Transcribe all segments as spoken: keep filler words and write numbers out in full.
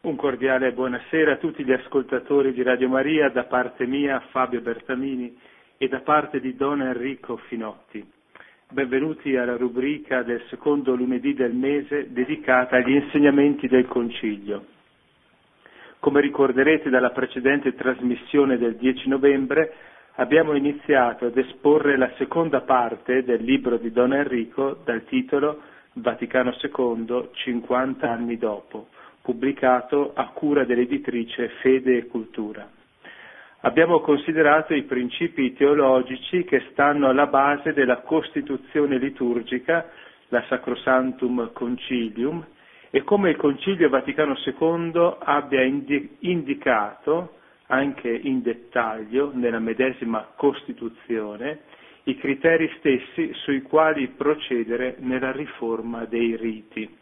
Un cordiale buonasera a tutti gli ascoltatori di Radio Maria, da parte mia Fabio Bertamini e da parte di Don Enrico Finotti. Benvenuti alla rubrica del secondo lunedì del mese dedicata agli insegnamenti del Concilio. Come ricorderete dalla precedente trasmissione del dieci novembre, abbiamo iniziato ad esporre la seconda parte del libro di Don Enrico dal titolo Vaticano secondo, cinquanta anni dopo, pubblicato a cura dell'editrice Fede e Cultura. Abbiamo considerato i principi teologici che stanno alla base della Costituzione liturgica, la Sacrosanctum Concilium, e come il Concilio Vaticano secondo abbia indi- indicato, anche in dettaglio, nella medesima Costituzione, i criteri stessi sui quali procedere nella riforma dei riti.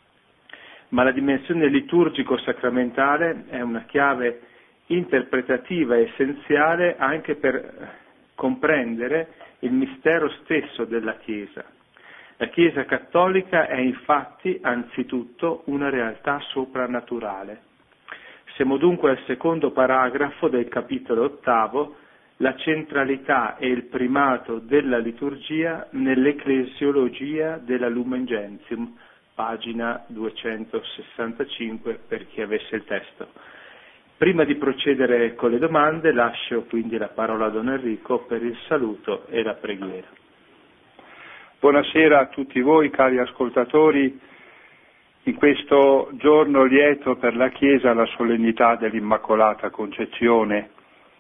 Ma la dimensione liturgico-sacramentale è una chiave interpretativa essenziale anche per comprendere il mistero stesso della Chiesa. La Chiesa cattolica è infatti anzitutto una realtà soprannaturale. Siamo dunque al secondo paragrafo del capitolo ottavo, la centralità e il primato della liturgia nell'ecclesiologia della Lumen Gentium, pagina duecentosessantacinque per chi avesse il testo. Prima di procedere con le domande lascio quindi la parola a Don Enrico per il saluto e la preghiera. Buonasera a tutti voi cari ascoltatori, in questo giorno lieto per la Chiesa, la solennità dell'Immacolata Concezione.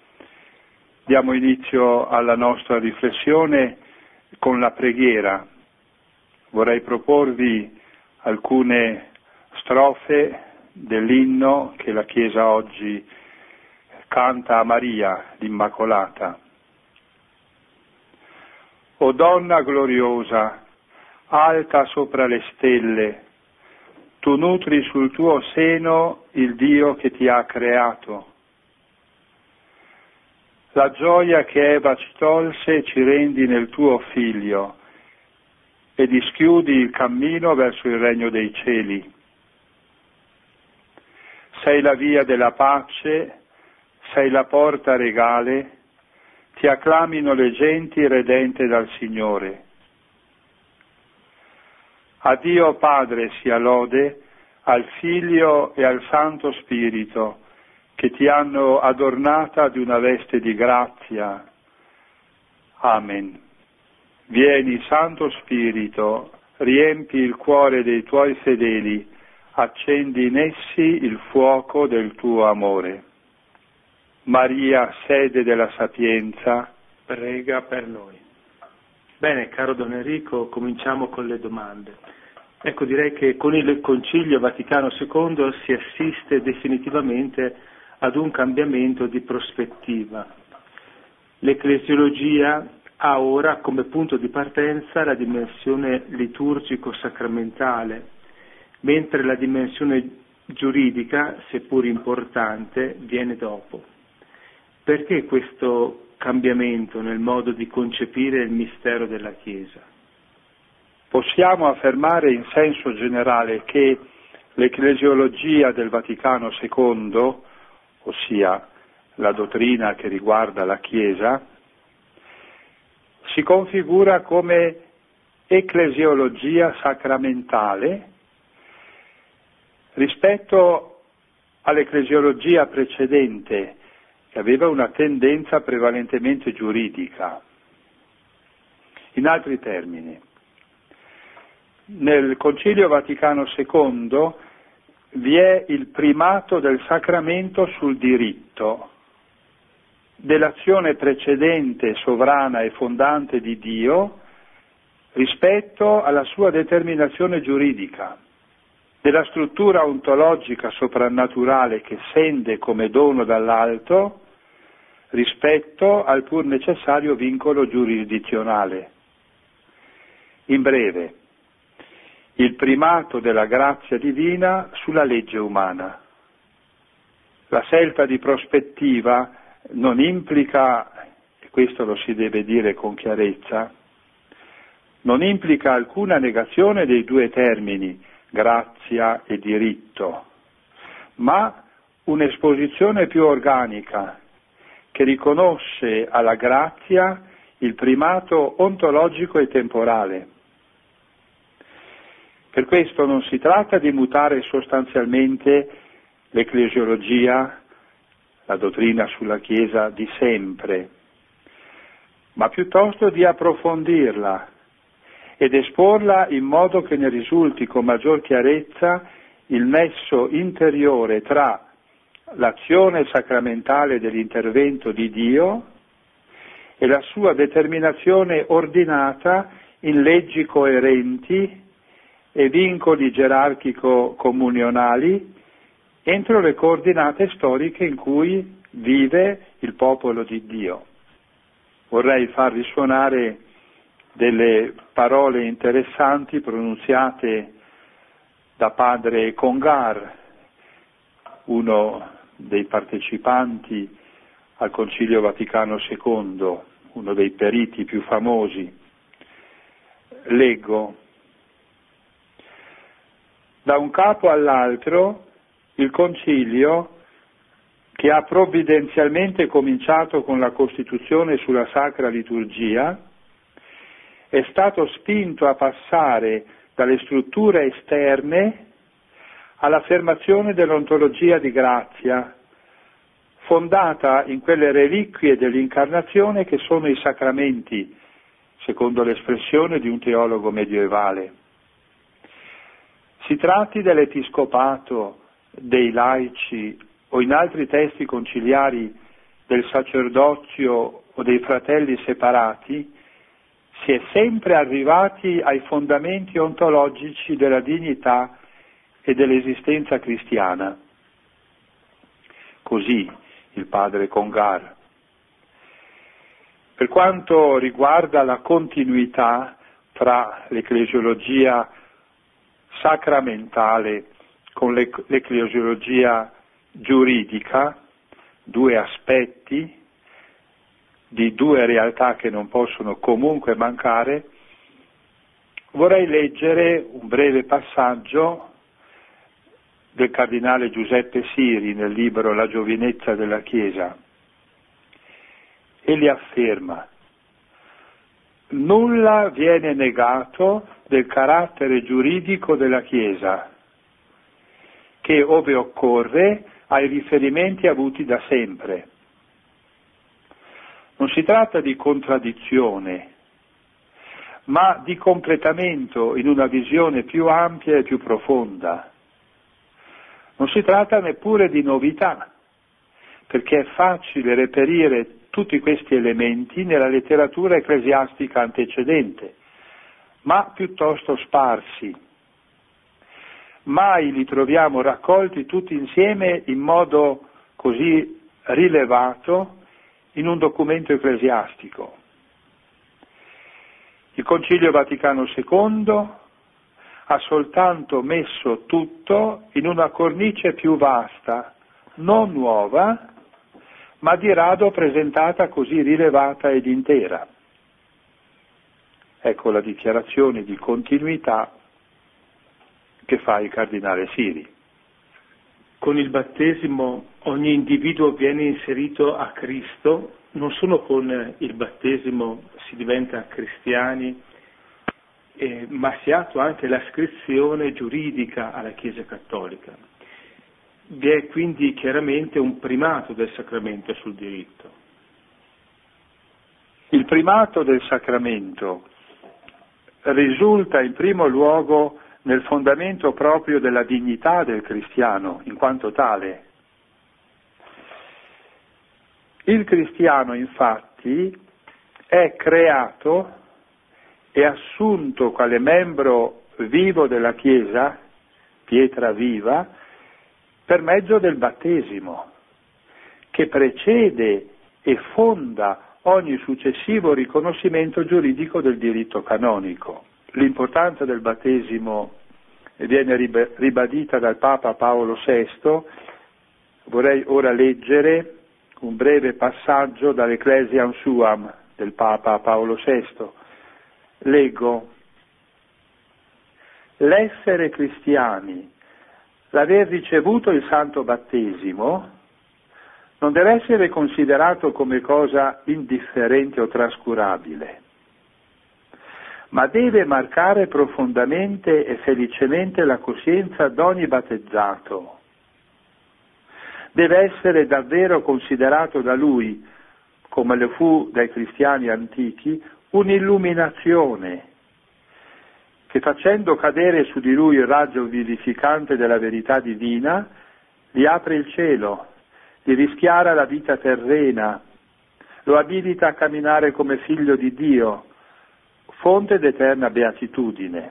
Diamo inizio alla nostra riflessione con la preghiera. Vorrei proporvi alcune strofe dell'inno che la Chiesa oggi canta a Maria, l'Immacolata. O donna gloriosa, alta sopra le stelle, tu nutri sul tuo seno il Dio che ti ha creato. La gioia che Eva ci tolse ci rendi nel tuo Figlio e dischiudi il cammino verso il regno dei cieli. Sei la via della pace, sei la porta regale, ti acclamino le genti redente dal Signore. A Dio Padre sia lode, al Figlio e al Santo Spirito, che ti hanno adornata di una veste di grazia. Amen. Vieni, Santo Spirito, riempi il cuore dei tuoi fedeli, accendi in essi il fuoco del tuo amore. Maria, sede della sapienza, prega per noi. Bene, caro Don Enrico, cominciamo con le domande. Ecco, direi che con il Concilio Vaticano secondo si assiste definitivamente ad un cambiamento di prospettiva. L'ecclesiologia ha ora come punto di partenza la dimensione liturgico-sacramentale, mentre la dimensione giuridica, seppur importante, viene dopo. Perché questo cambiamento nel modo di concepire il mistero della Chiesa? Possiamo affermare in senso generale che l'ecclesiologia del Vaticano secondo, ossia la dottrina che riguarda la Chiesa, si configura come ecclesiologia sacramentale rispetto all'ecclesiologia precedente, che aveva una tendenza prevalentemente giuridica. In altri termini, nel Concilio Vaticano secondo vi è il primato del sacramento sul diritto, dell'azione precedente, sovrana e fondante di Dio rispetto alla sua determinazione giuridica, della struttura ontologica soprannaturale che scende come dono dall'alto rispetto al pur necessario vincolo giurisdizionale. In breve, il primato della grazia divina sulla legge umana. La scelta di prospettiva non implica, e questo lo si deve dire con chiarezza, non implica alcuna negazione dei due termini, grazia e diritto, ma un'esposizione più organica che riconosce alla grazia il primato ontologico e temporale. Per questo non si tratta di mutare sostanzialmente l'ecclesiologia, la dottrina sulla Chiesa di sempre, ma piuttosto di approfondirla ed esporla in modo che ne risulti con maggior chiarezza il nesso interiore tra l'azione sacramentale dell'intervento di Dio e la sua determinazione ordinata in leggi coerenti e vincoli gerarchico-comunionali entro le coordinate storiche in cui vive il popolo di Dio. Vorrei far risuonare delle parole interessanti pronunziate da padre Congar, uno dei partecipanti al Concilio Vaticano secondo, uno dei periti più famosi. Leggo: da un capo all'altro il Concilio, che ha provvidenzialmente cominciato con la Costituzione sulla Sacra Liturgia, è stato spinto a passare dalle strutture esterne all'affermazione dell'ontologia di grazia, fondata in quelle reliquie dell'incarnazione che sono i sacramenti, secondo l'espressione di un teologo medievale. Si tratti dell'episcopato, dei laici o in altri testi conciliari del sacerdozio o dei fratelli separati, si è sempre arrivati ai fondamenti ontologici della dignità e dell'esistenza cristiana. Così il padre Congar. Per quanto riguarda la continuità tra l'ecclesiologia sacramentale con l'ecclesiologia giuridica, due aspetti di due realtà che non possono comunque mancare, vorrei leggere un breve passaggio del cardinale Giuseppe Siri nel libro La giovinezza della Chiesa. Egli afferma: nulla viene negato del carattere giuridico della Chiesa, che, ove occorre, ha i riferimenti avuti da sempre. Non si tratta di contraddizione, ma di completamento in una visione più ampia e più profonda. Non si tratta neppure di novità, perché è facile reperire tutti questi elementi nella letteratura ecclesiastica antecedente, ma piuttosto sparsi. Mai li troviamo raccolti tutti insieme in modo così rilevato in un documento ecclesiastico. Il Concilio Vaticano secondo ha soltanto messo tutto in una cornice più vasta, non nuova, ma di rado presentata così rilevata ed intera. Ecco la dichiarazione di continuità che fa il cardinale Siri. Con il battesimo ogni individuo viene inserito a Cristo, non solo con il battesimo si diventa cristiani, eh, ma si attua anche l'ascrizione giuridica alla Chiesa Cattolica. Vi è quindi chiaramente un primato del sacramento sul diritto. Il primato del sacramento risulta in primo luogo nel fondamento proprio della dignità del cristiano, in quanto tale. Il cristiano, infatti, è creato e assunto quale membro vivo della Chiesa, pietra viva, per mezzo del battesimo, che precede e fonda ogni successivo riconoscimento giuridico del diritto canonico. L'importanza del battesimo viene ribadita dal Papa Paolo sesto. Vorrei ora leggere un breve passaggio dall'Ecclesiam Suam del Papa Paolo sesto. Leggo: l'essere cristiani l'aver ricevuto il santo battesimo non deve essere considerato come cosa indifferente o trascurabile, ma deve marcare profondamente e felicemente la coscienza d'ogni battezzato. Deve essere davvero considerato da lui, come lo fu dai cristiani antichi, un'illuminazione che, facendo cadere su di lui il raggio vivificante della verità divina, gli apre il cielo, gli rischiara la vita terrena, lo abilita a camminare come figlio di Dio, fonte d'eterna beatitudine.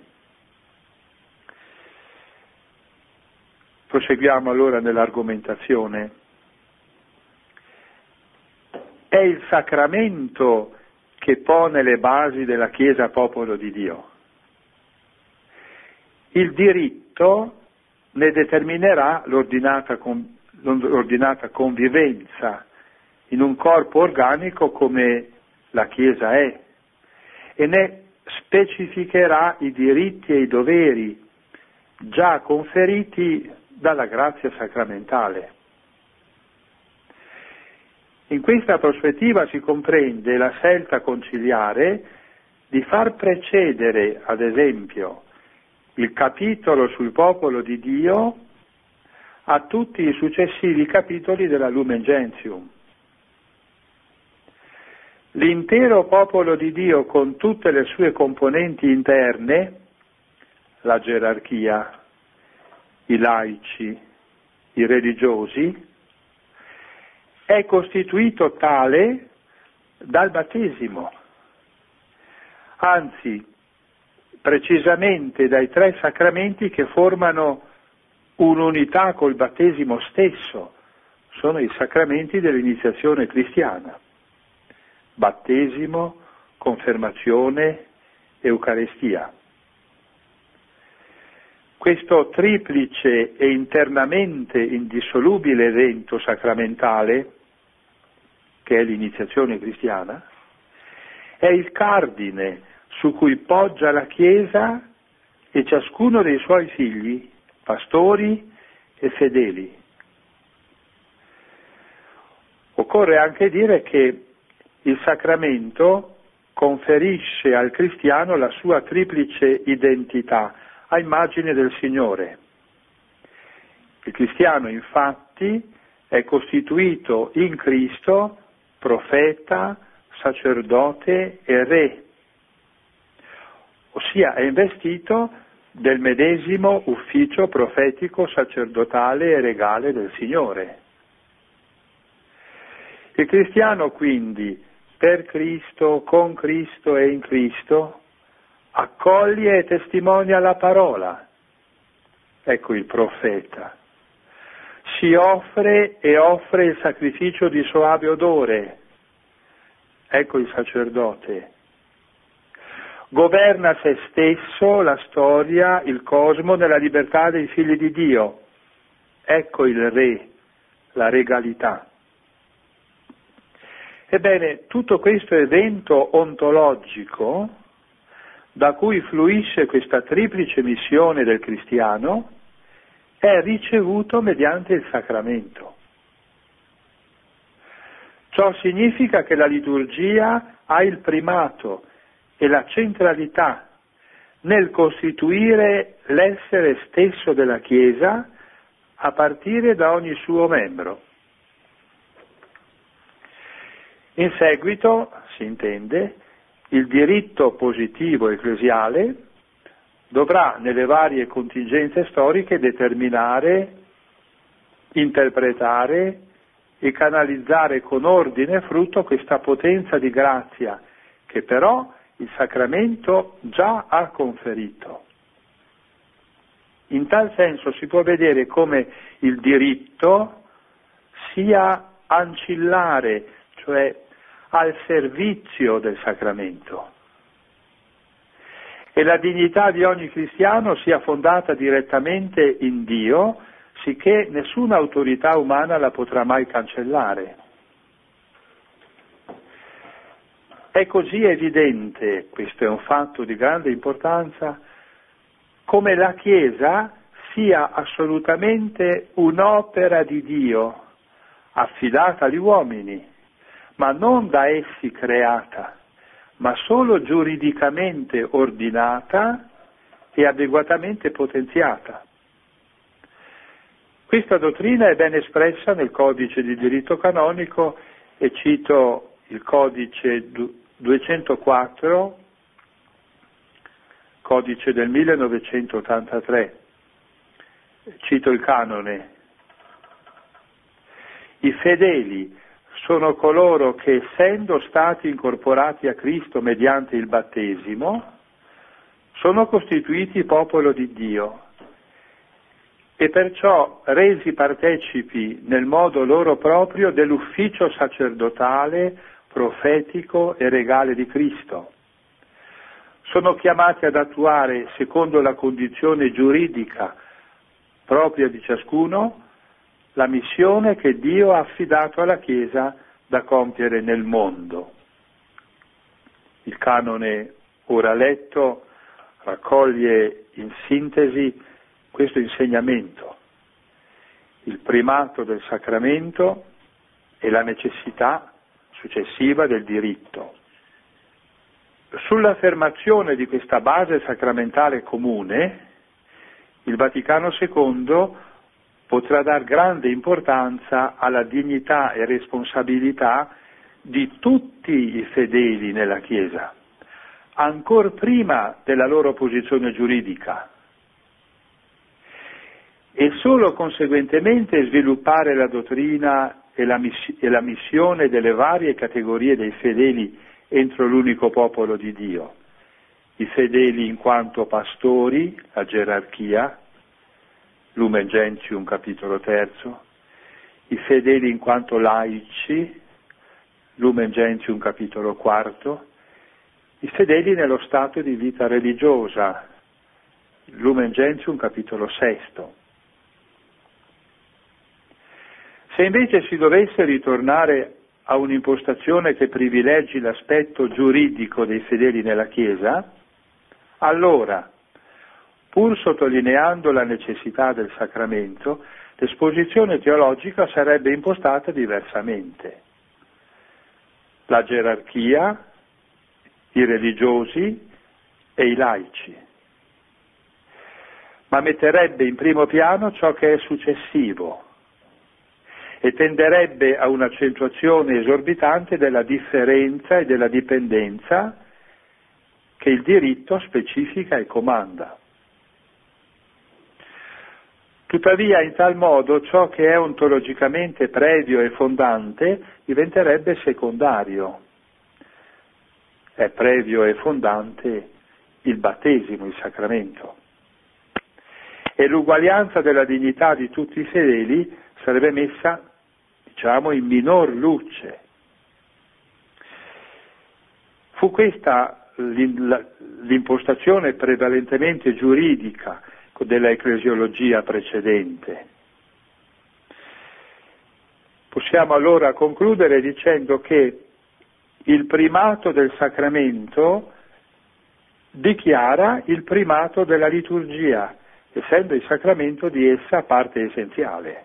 Proseguiamo allora nell'argomentazione. È il sacramento che pone le basi della Chiesa popolo di Dio. Il diritto ne determinerà l'ordinata, l'ordinata convivenza in un corpo organico come la Chiesa è, e ne specificherà i diritti e i doveri già conferiti dalla grazia sacramentale. In questa prospettiva si comprende la scelta conciliare di far precedere, ad esempio, il capitolo sul popolo di Dio a tutti i successivi capitoli della Lumen Gentium. L'intero popolo di Dio, con tutte le sue componenti interne, la gerarchia, i laici, i religiosi, è costituito tale dal battesimo, anzi, precisamente dai tre sacramenti che formano un'unità col battesimo stesso, sono i sacramenti dell'iniziazione cristiana: battesimo, confermazione, Eucaristia. Questo triplice e internamente indissolubile evento sacramentale, che è l'iniziazione cristiana, è il cardine su cui poggia la Chiesa e ciascuno dei suoi figli, pastori e fedeli. Occorre anche dire che il sacramento conferisce al cristiano la sua triplice identità, a immagine del Signore. Il cristiano, infatti, è costituito in Cristo profeta, sacerdote e re, ossia è investito del medesimo ufficio profetico, sacerdotale e regale del Signore. Il cristiano, quindi, per Cristo, con Cristo e in Cristo, accoglie e testimonia la parola. Ecco il profeta. Si offre e offre il sacrificio di soave odore. Ecco il sacerdote. Governa se stesso, la storia, il cosmo nella libertà dei figli di Dio. Ecco il re, la regalità. Ebbene, tutto questo evento ontologico, da cui fluisce questa triplice missione del cristiano, è ricevuto mediante il sacramento. Ciò significa che la liturgia ha il primato e la centralità nel costituire l'essere stesso della Chiesa a partire da ogni suo membro. In seguito, si intende, il diritto positivo ecclesiale dovrà nelle varie contingenze storiche determinare, interpretare e canalizzare con ordine e frutto questa potenza di grazia che però il sacramento già ha conferito. In tal senso si può vedere come il diritto sia ancillare, cioè al servizio del sacramento, e la dignità di ogni cristiano sia fondata direttamente in Dio, sicché nessuna autorità umana la potrà mai cancellare. È così evidente, questo è un fatto di grande importanza, come la Chiesa sia assolutamente un'opera di Dio, affidata agli uomini, ma non da essi creata, ma solo giuridicamente ordinata e adeguatamente potenziata. Questa dottrina è ben espressa nel codice di diritto canonico, e cito il codice duecentoquattro, codice del millenovecentottantatré, cito il canone: i fedeli sono coloro che, essendo stati incorporati a Cristo mediante il battesimo, sono costituiti popolo di Dio e perciò resi partecipi nel modo loro proprio dell'ufficio sacerdotale, profetico e regale di Cristo. Sono chiamati ad attuare, secondo la condizione giuridica propria di ciascuno, la missione che Dio ha affidato alla Chiesa da compiere nel mondo. Il canone ora letto raccoglie in sintesi questo insegnamento: il primato del sacramento e la necessità successiva del diritto. Sull'affermazione di questa base sacramentale comune, il Vaticano secondo potrà dar grande importanza alla dignità e responsabilità di tutti i fedeli nella Chiesa, ancor prima della loro posizione giuridica, e solo conseguentemente sviluppare la dottrina e la, miss- e la missione delle varie categorie dei fedeli entro l'unico popolo di Dio: i fedeli in quanto pastori, la gerarchia, Lumen Gentium capitolo terzo, i fedeli in quanto laici, Lumen Gentium capitolo quarto, i fedeli nello stato di vita religiosa, Lumen Gentium capitolo sesto. Se invece si dovesse ritornare a un'impostazione che privilegi l'aspetto giuridico dei fedeli nella Chiesa, allora, pur sottolineando la necessità del sacramento, l'esposizione teologica sarebbe impostata diversamente. La gerarchia, i religiosi e i laici, ma metterebbe in primo piano ciò che è successivo e tenderebbe a un'accentuazione esorbitante della differenza e della dipendenza che il diritto specifica e comanda. Tuttavia, in tal modo, ciò che è ontologicamente previo e fondante diventerebbe secondario. È previo e fondante il battesimo, il sacramento. E l'uguaglianza della dignità di tutti i fedeli sarebbe messa, diciamo, in minor luce. Fu questa l'impostazione prevalentemente giuridica della ecclesiologia precedente. Possiamo allora concludere dicendo che il primato del sacramento dichiara il primato della liturgia, essendo il sacramento di essa parte essenziale.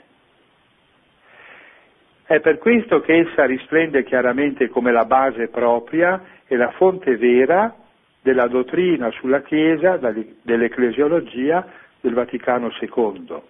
È per questo che essa risplende chiaramente come la base propria e la fonte vera della dottrina sulla Chiesa, dell'ecclesiologia del Vaticano secondo.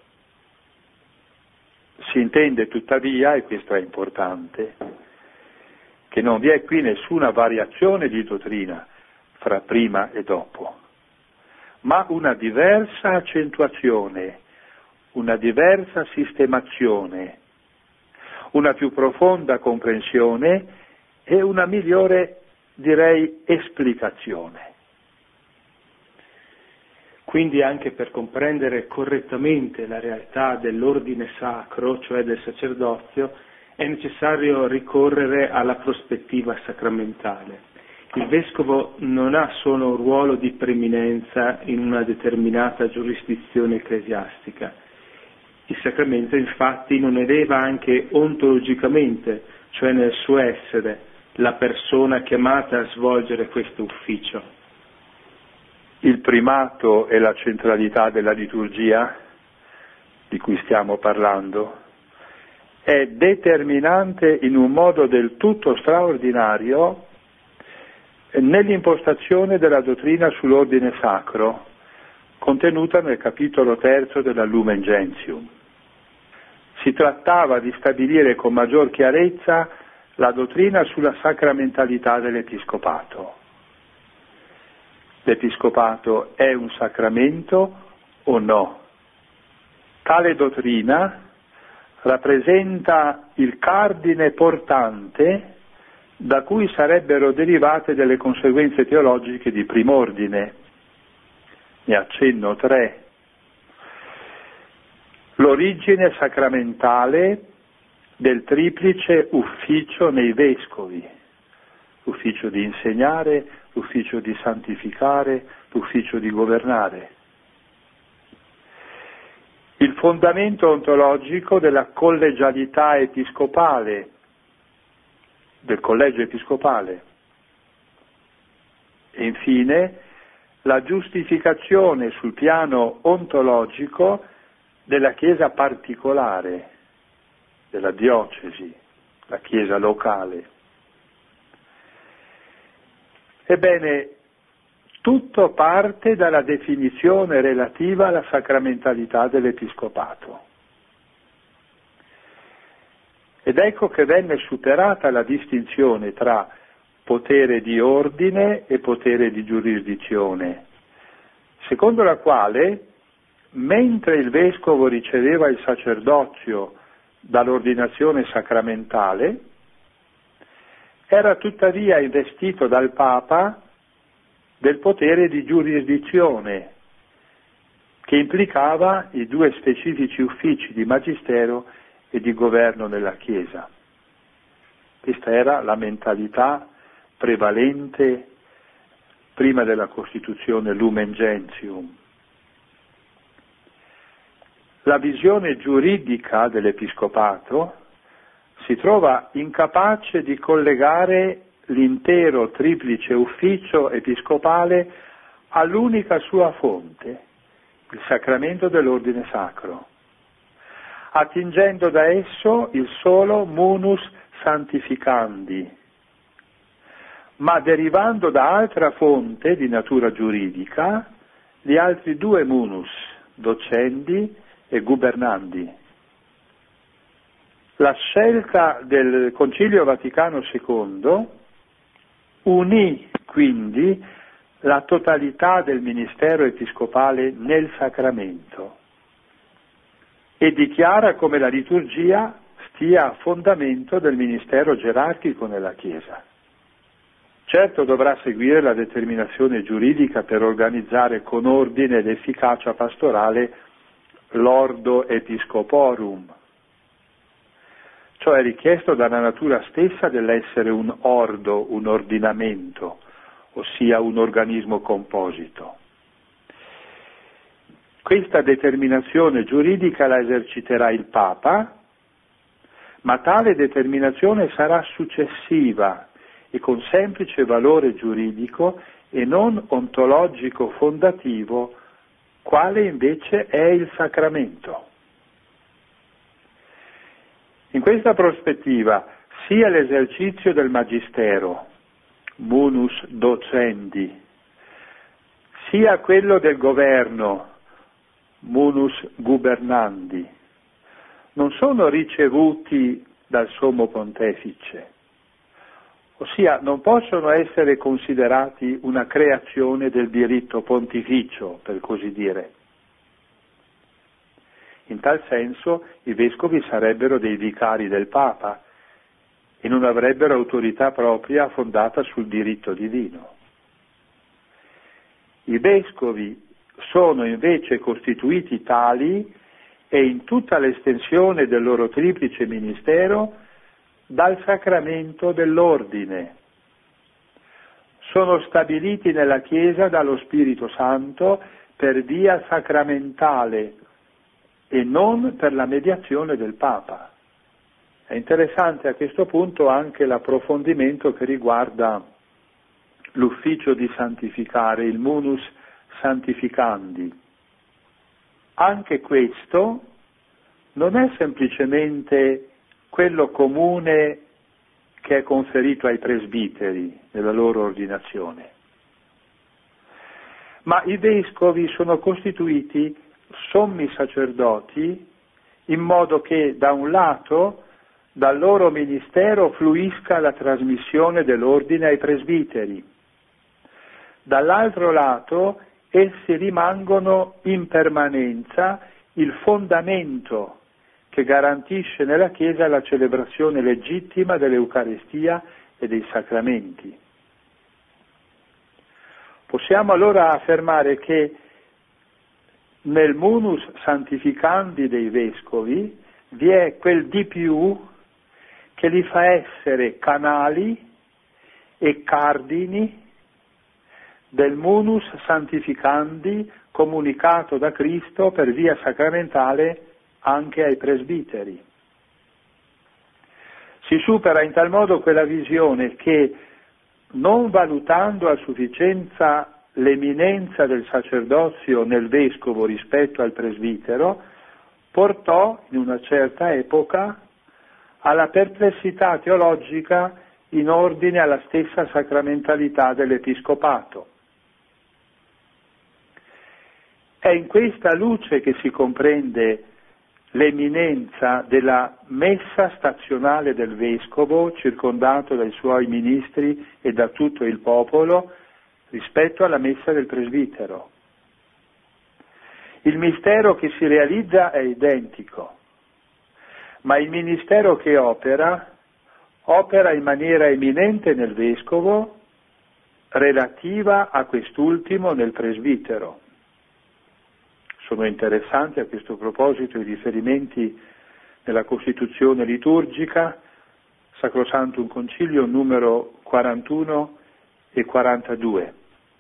Si intende tuttavia, e questo è importante, che non vi è qui nessuna variazione di dottrina fra prima e dopo, ma una diversa accentuazione, una diversa sistemazione, una più profonda comprensione e una migliore, direi, esplicazione. Quindi anche per comprendere correttamente la realtà dell'ordine sacro, cioè del sacerdozio, è necessario ricorrere alla prospettiva sacramentale. Il vescovo non ha solo un ruolo di preeminenza in una determinata giurisdizione ecclesiastica. Il sacramento infatti non eleva anche ontologicamente, cioè nel suo essere, la persona chiamata a svolgere questo ufficio. Il primato e la centralità della liturgia di cui stiamo parlando, è determinante in un modo del tutto straordinario nell'impostazione della dottrina sull'ordine sacro, contenuta nel capitolo terzo della Lumen Gentium. Si trattava di stabilire con maggior chiarezza la dottrina sulla sacramentalità dell'Episcopato. L'Episcopato è un sacramento o no? Tale dottrina rappresenta il cardine portante da cui sarebbero derivate delle conseguenze teologiche di prim'ordine. Ne accenno tre. L'origine sacramentale del triplice ufficio nei vescovi, l'ufficio di insegnare, l'ufficio di santificare, l'ufficio di governare. Il fondamento ontologico della collegialità episcopale, del collegio episcopale. E infine la giustificazione sul piano ontologico della Chiesa particolare, della diocesi, la Chiesa locale. Ebbene, tutto parte dalla definizione relativa alla sacramentalità dell'Episcopato. Ed ecco che venne superata la distinzione tra potere di ordine e potere di giurisdizione, secondo la quale, mentre il vescovo riceveva il sacerdozio dall'ordinazione sacramentale, era tuttavia investito dal Papa del potere di giurisdizione, che implicava i due specifici uffici di magistero e di governo nella Chiesa. Questa era la mentalità prevalente prima della Costituzione Lumen Gentium. La visione giuridica dell'Episcopato si trova incapace di collegare l'intero triplice ufficio episcopale all'unica sua fonte, il sacramento dell'ordine sacro, attingendo da esso il solo munus sanctificandi, ma derivando da altra fonte di natura giuridica gli altri due munus, docendi e gubernandi. La scelta del Concilio Vaticano secondo unì quindi la totalità del ministero episcopale nel sacramento e dichiara come la liturgia stia a fondamento del ministero gerarchico nella Chiesa. Certo dovrà seguire la determinazione giuridica per organizzare con ordine ed efficacia pastorale l'ordo episcoporum. Ciò è richiesto dalla natura stessa dell'essere un ordo, un ordinamento, ossia un organismo composito. Questa determinazione giuridica la eserciterà il Papa, ma tale determinazione sarà successiva e con semplice valore giuridico e non ontologico fondativo, quale invece è il sacramento. In questa prospettiva, sia l'esercizio del magistero, munus docendi, sia quello del governo, munus gubernandi, non sono ricevuti dal Sommo Pontefice, ossia non possono essere considerati una creazione del diritto pontificio, per così dire. In tal senso i vescovi sarebbero dei vicari del Papa e non avrebbero autorità propria fondata sul diritto divino. I vescovi sono invece costituiti tali e in tutta l'estensione del loro triplice ministero dal sacramento dell'ordine. Sono stabiliti nella Chiesa dallo Spirito Santo per via sacramentale e non per la mediazione del Papa. È interessante a questo punto anche l'approfondimento che riguarda l'ufficio di santificare, il munus sanctificandi. Anche questo non è semplicemente quello comune che è conferito ai presbiteri nella loro ordinazione, ma i vescovi sono costituiti sommi sacerdoti in modo che da un lato dal loro ministero fluisca la trasmissione dell'ordine ai presbiteri, dall'altro lato essi rimangono in permanenza il fondamento che garantisce nella Chiesa la celebrazione legittima dell'Eucaristia e dei sacramenti. Possiamo allora affermare che nel munus sanctificandi dei vescovi vi è quel di più che li fa essere canali e cardini del munus sanctificandi comunicato da Cristo per via sacramentale anche ai presbiteri. Si supera in tal modo quella visione che, non valutando a sufficienza l'eminenza del sacerdozio nel vescovo rispetto al presbitero, portò in una certa epoca alla perplessità teologica in ordine alla stessa sacramentalità dell'episcopato. È in questa luce che si comprende l'eminenza della messa stazionale del vescovo circondato dai suoi ministri e da tutto il popolo rispetto alla messa del presbitero. Il mistero che si realizza è identico, ma il ministero che opera, opera in maniera eminente nel vescovo, relativa a quest'ultimo nel presbitero. Sono interessanti a questo proposito i riferimenti nella Costituzione liturgica, Sacrosanctum Concilium numero quarantuno e quarantadue.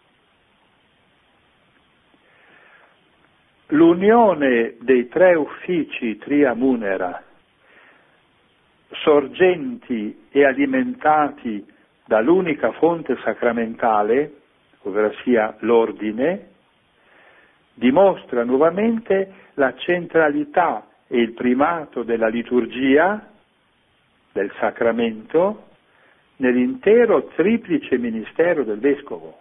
L'unione dei tre uffici tria munera, sorgenti e alimentati dall'unica fonte sacramentale, ovvero sia l'ordine, dimostra nuovamente la centralità e il primato della liturgia, del sacramento, nell'intero triplice ministero del Vescovo.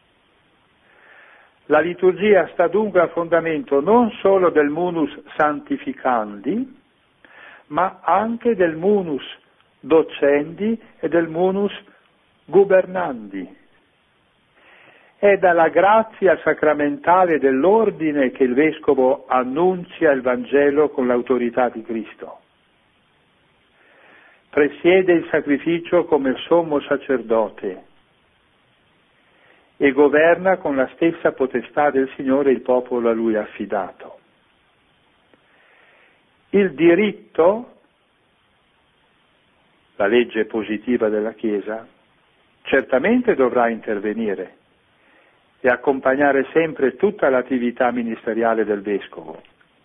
La liturgia sta dunque a fondamento non solo del munus sanctificandi, ma anche del munus docendi e del munus gubernandi. È dalla grazia sacramentale dell'ordine che il Vescovo annunzia il Vangelo con l'autorità di Cristo. Presiede il sacrificio come sommo sacerdote e governa con la stessa potestà del Signore il popolo a Lui affidato. Il diritto, la legge positiva della Chiesa, certamente dovrà intervenire e accompagnare sempre tutta l'attività ministeriale del Vescovo.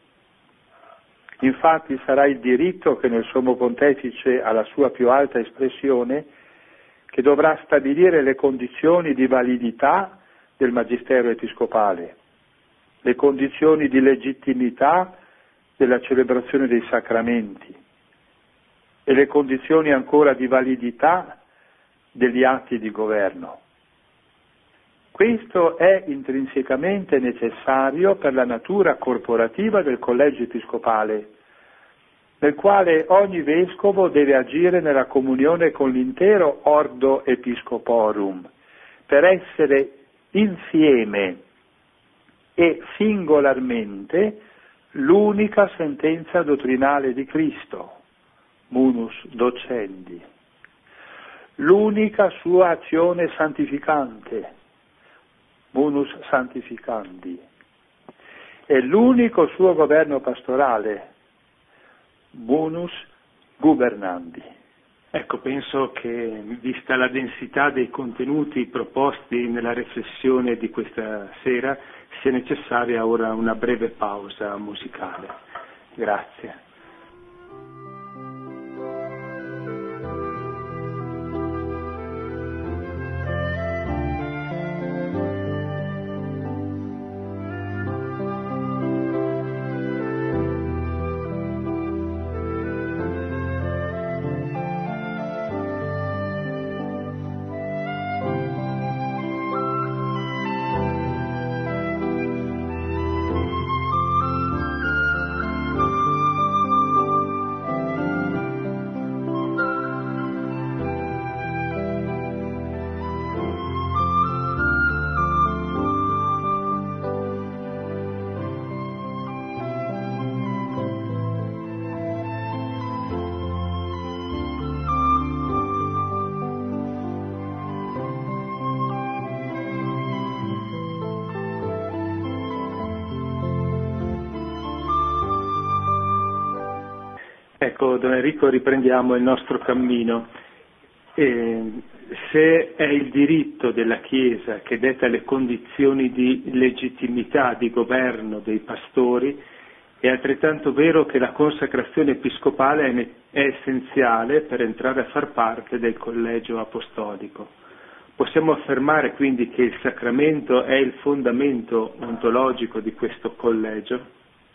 Infatti sarà il diritto che nel Sommo Pontefice ha la sua più alta espressione, che dovrà stabilire le condizioni di validità del magistero episcopale, le condizioni di legittimità della celebrazione dei sacramenti e le condizioni ancora di validità degli atti di governo. Questo è intrinsecamente necessario per la natura corporativa del collegio episcopale, nel quale ogni vescovo deve agire nella comunione con l'intero ordo episcoporum, per essere insieme e singolarmente l'unica sentenza dottrinale di Cristo, munus docendi, l'unica sua azione santificante, munus sanctificandi, e l'unico suo governo pastorale, munus gubernandi. Ecco, penso che, vista la densità dei contenuti proposti nella riflessione di questa sera, sia necessaria ora una breve pausa musicale. Grazie. Ecco, Don Enrico, riprendiamo il nostro cammino. Eh, se è il diritto della Chiesa che detta le condizioni di legittimità di governo dei pastori, è altrettanto vero che la consacrazione episcopale è, è essenziale per entrare a far parte del collegio apostolico. Possiamo affermare quindi che il sacramento è il fondamento ontologico di questo collegio?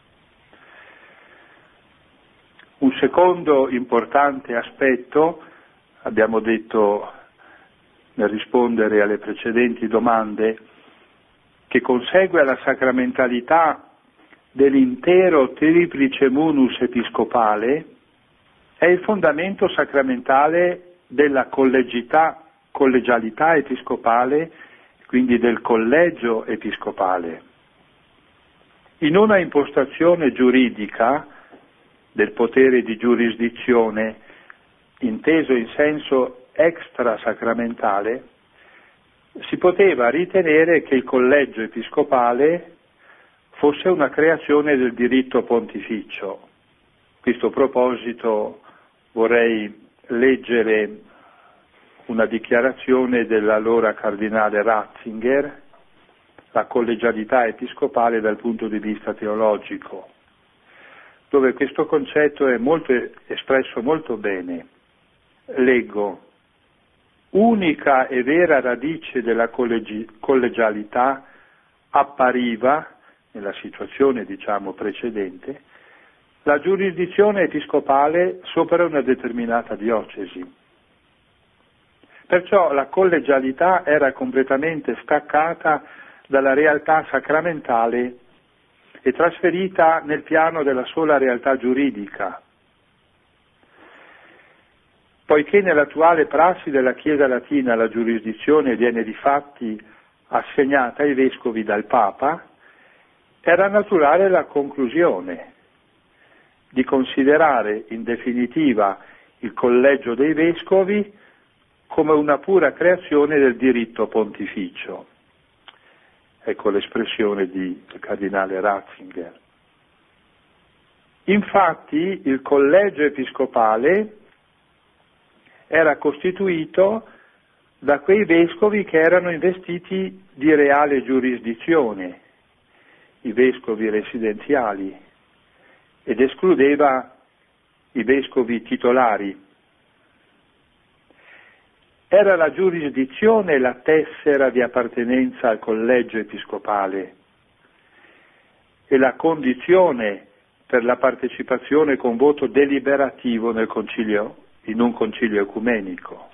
Un secondo importante aspetto, abbiamo detto nel rispondere alle precedenti domande, che consegue alla sacramentalità dell'intero triplice munus episcopale, è il fondamento sacramentale della collegità, collegialità episcopale, quindi del collegio episcopale. In una impostazione giuridica del potere di giurisdizione, inteso in senso extrasacramentale, si poteva ritenere che il collegio episcopale fosse una creazione del diritto pontificio. A questo proposito vorrei leggere una dichiarazione dell'allora cardinale Ratzinger, la collegialità episcopale dal punto di vista teologico, dove questo concetto è molto espresso molto bene. Leggo: unica e vera radice della collegi- collegialità appariva, nella situazione diciamo precedente, la giurisdizione episcopale sopra una determinata diocesi. Perciò la collegialità era completamente staccata dalla realtà sacramentale e trasferita nel piano della sola realtà giuridica. Poiché nell'attuale prassi della Chiesa latina la giurisdizione viene di fatti assegnata ai vescovi dal Papa, era naturale la conclusione di considerare in definitiva il collegio dei vescovi come una pura creazione del diritto pontificio. Ecco l'espressione di cardinale Ratzinger. Infatti il collegio episcopale era costituito da quei vescovi che erano investiti di reale giurisdizione, i vescovi residenziali, ed escludeva i vescovi titolari. Era la giurisdizione la tessera di appartenenza al collegio episcopale e la condizione per la partecipazione con voto deliberativo nel concilio, in un concilio ecumenico.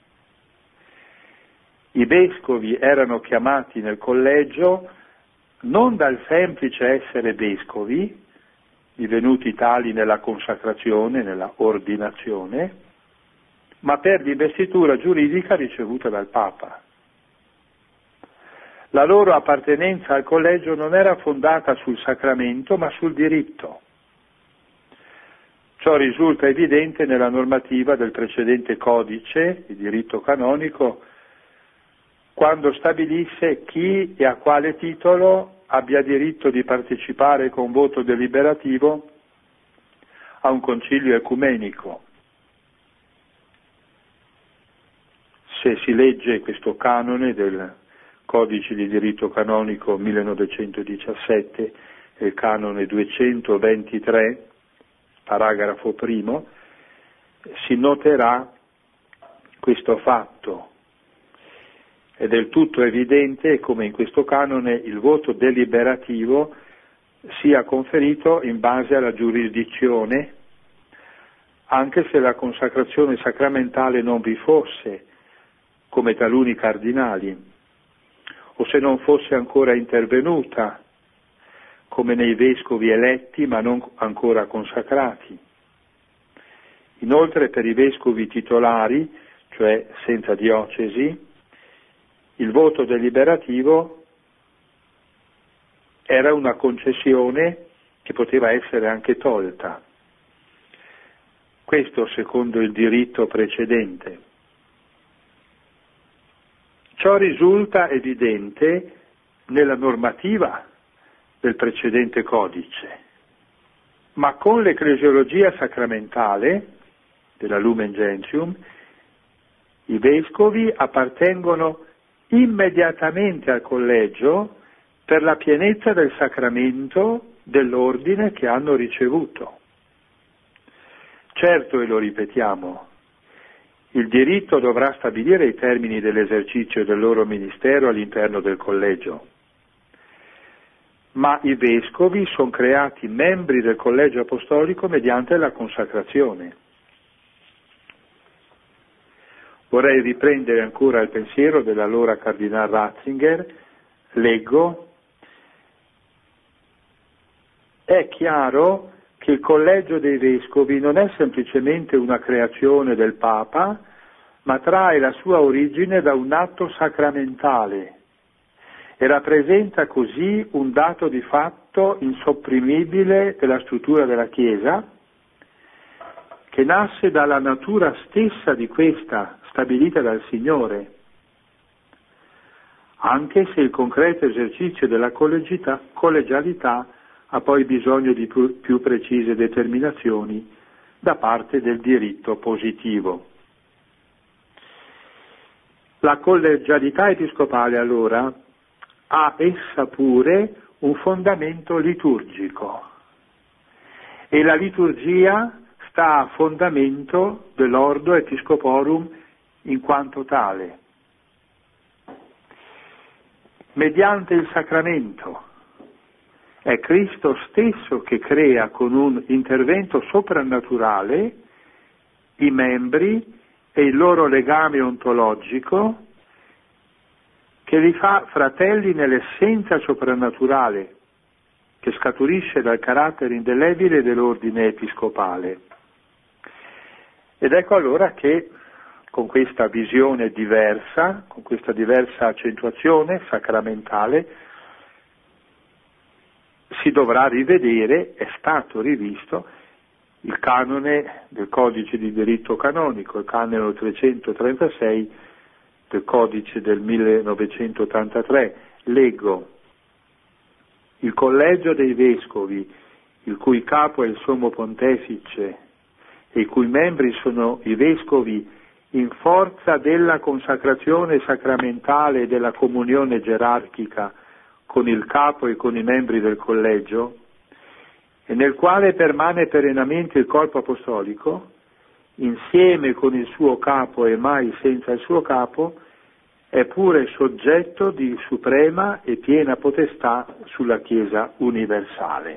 I vescovi erano chiamati nel collegio non dal semplice essere vescovi, divenuti tali nella consacrazione, nella ordinazione, ma per l'investitura giuridica ricevuta dal Papa. La loro appartenenza al collegio non era fondata sul sacramento, ma sul diritto. Ciò risulta evidente nella normativa del precedente codice, il diritto canonico, quando stabilisse chi e a quale titolo abbia diritto di partecipare con voto deliberativo a un concilio ecumenico. Se si legge questo canone del Codice di diritto canonico millenovecentodiciassette, il canone duecentoventitré, paragrafo primo, si noterà questo fatto. È del tutto evidente come in questo canone il voto deliberativo sia conferito in base alla giurisdizione, anche se la consacrazione sacramentale non vi fosse, come taluni cardinali, o se non fosse ancora intervenuta, come nei vescovi eletti ma non ancora consacrati. Inoltre per i vescovi titolari, cioè senza diocesi, il voto deliberativo era una concessione che poteva essere anche tolta. Questo secondo il diritto precedente. Ciò risulta evidente nella normativa del precedente codice. ma con l'ecclesiologia sacramentale della Lumen Gentium i vescovi appartengono immediatamente al collegio per la pienezza del sacramento dell'ordine che hanno ricevuto. Certo, e lo ripetiamo, il diritto dovrà stabilire i termini dell'esercizio del loro ministero all'interno del collegio, ma i vescovi sono creati membri del collegio apostolico mediante la consacrazione. Vorrei riprendere ancora il pensiero dell'allora Cardinal Ratzinger, leggo: è chiaro che il collegio dei vescovi non è semplicemente una creazione del Papa, ma trae la sua origine da un atto sacramentale e rappresenta così un dato di fatto insopprimibile della struttura della Chiesa, che nasce dalla natura stessa di questa, stabilita dal Signore, anche se il concreto esercizio della collegialità ha poi bisogno di più, più precise determinazioni da parte del diritto positivo. La collegialità episcopale allora ha essa pure un fondamento liturgico e la liturgia sta a fondamento dell'ordo episcoporum in quanto tale. Mediante il sacramento è Cristo stesso che crea con un intervento soprannaturale i membri e il loro legame ontologico che li fa fratelli nell'essenza soprannaturale che scaturisce dal carattere indelebile dell'ordine episcopale. Ed ecco allora che con questa visione diversa, con questa diversa accentuazione sacramentale, si dovrà rivedere, è stato rivisto, il canone del codice di diritto canonico, il canone trecentotrentasei del codice del millenovecentottantatré. Leggo: il collegio dei vescovi, il cui capo è il sommo pontefice e i cui membri sono i vescovi in forza della consacrazione sacramentale e della comunione gerarchica con il capo e con i membri del collegio, e nel quale permane perennemente il corpo apostolico, insieme con il suo capo e mai senza il suo capo, è pure soggetto di suprema e piena potestà sulla Chiesa universale.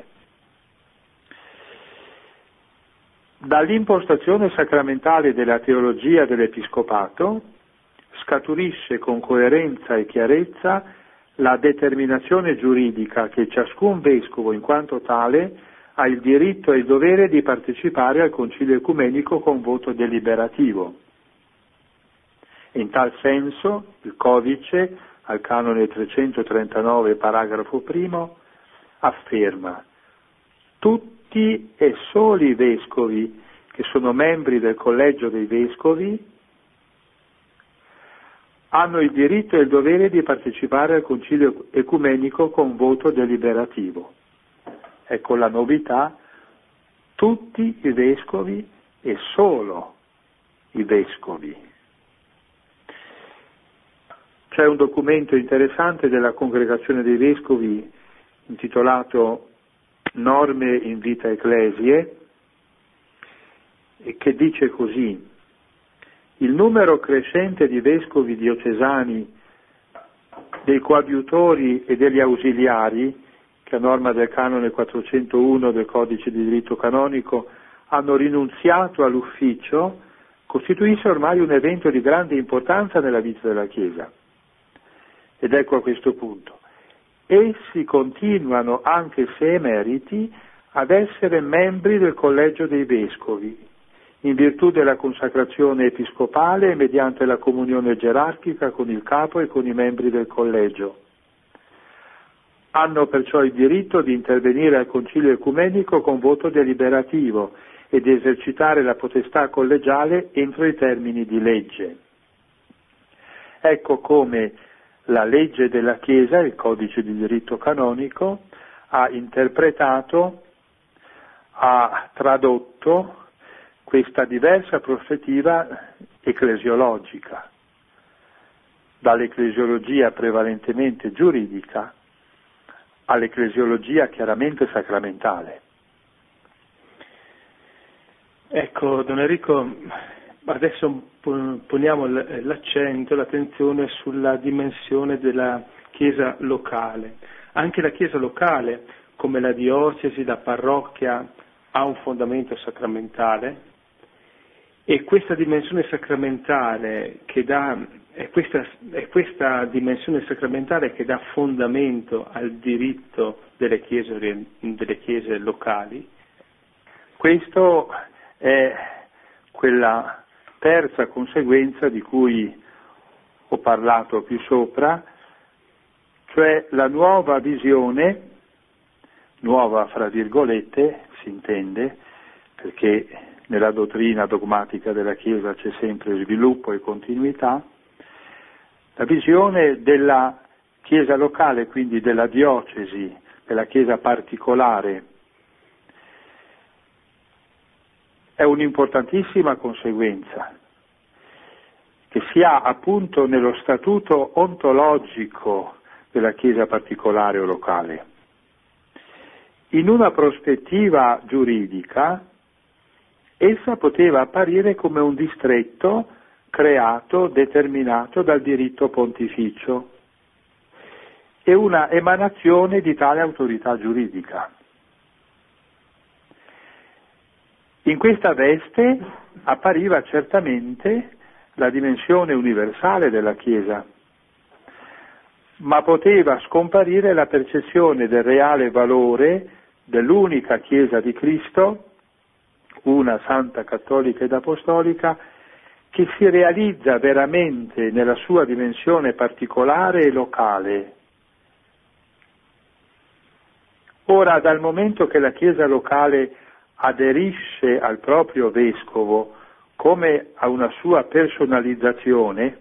Dall'impostazione sacramentale della teologia dell'Episcopato scaturisce con coerenza e chiarezza la determinazione giuridica che ciascun vescovo in quanto tale ha il diritto e il dovere di partecipare al concilio ecumenico con voto deliberativo. In tal senso il codice, al canone trecentotrentanove paragrafo primo, afferma: tutti e soli i vescovi che sono membri del collegio dei vescovi hanno il diritto e il dovere di partecipare al concilio ecumenico con voto deliberativo. Ecco la novità: tutti i vescovi e solo i vescovi. C'è un documento interessante della Congregazione dei Vescovi intitolato Norme in Vita Ecclesiae, e che dice così: il numero crescente di vescovi diocesani, dei coadiutori e degli ausiliari, che a norma del canone quattrocentouno del codice di diritto canonico hanno rinunziato all'ufficio, costituisce ormai un evento di grande importanza nella vita della Chiesa. Ed ecco a questo punto: essi continuano, anche se emeriti, ad essere membri del collegio dei vescovi, in virtù della consacrazione episcopale e mediante la comunione gerarchica con il capo e con i membri del collegio. Hanno perciò il diritto di intervenire al concilio ecumenico con voto deliberativo e di esercitare la potestà collegiale entro i termini di legge. Ecco come la legge della Chiesa, il codice di diritto canonico, ha interpretato ha tradotto questa diversa prospettiva ecclesiologica, dall'ecclesiologia prevalentemente giuridica all'ecclesiologia chiaramente sacramentale. Ecco, Don Enrico, adesso poniamo l'accento, l'attenzione sulla dimensione della Chiesa locale. Anche la Chiesa locale, come la diocesi, la parrocchia, ha un fondamento sacramentale, e questa dimensione sacramentale che dà, è questa, è questa dimensione sacramentale che dà fondamento al diritto delle chiese, delle chiese locali. Questo è quella terza conseguenza di cui ho parlato più sopra, cioè la nuova visione, nuova fra virgolette, si intende, perché nella dottrina dogmatica della Chiesa c'è sempre sviluppo e continuità, la visione della Chiesa locale, quindi della diocesi, della Chiesa particolare, è un'importantissima conseguenza, che si ha appunto nello statuto ontologico della Chiesa particolare o locale. In una prospettiva giuridica, essa poteva apparire come un distretto creato, determinato dal diritto pontificio e una emanazione di tale autorità giuridica. In questa veste appariva certamente la dimensione universale della Chiesa, ma poteva scomparire la percezione del reale valore dell'unica Chiesa di Cristo, una santa, cattolica ed apostolica, che si realizza veramente nella sua dimensione particolare e locale. Ora, dal momento che la Chiesa locale aderisce al proprio vescovo come a una sua personalizzazione,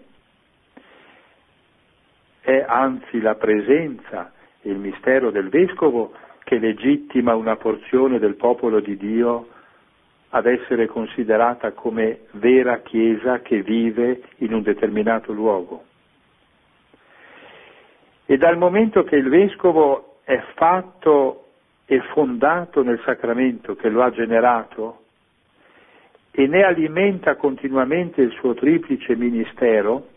è anzi la presenza e il mistero del vescovo che legittima una porzione del popolo di Dio ad essere considerata come vera Chiesa che vive in un determinato luogo. E dal momento che il vescovo è fatto e fondato nel sacramento che lo ha generato e ne alimenta continuamente il suo triplice ministero,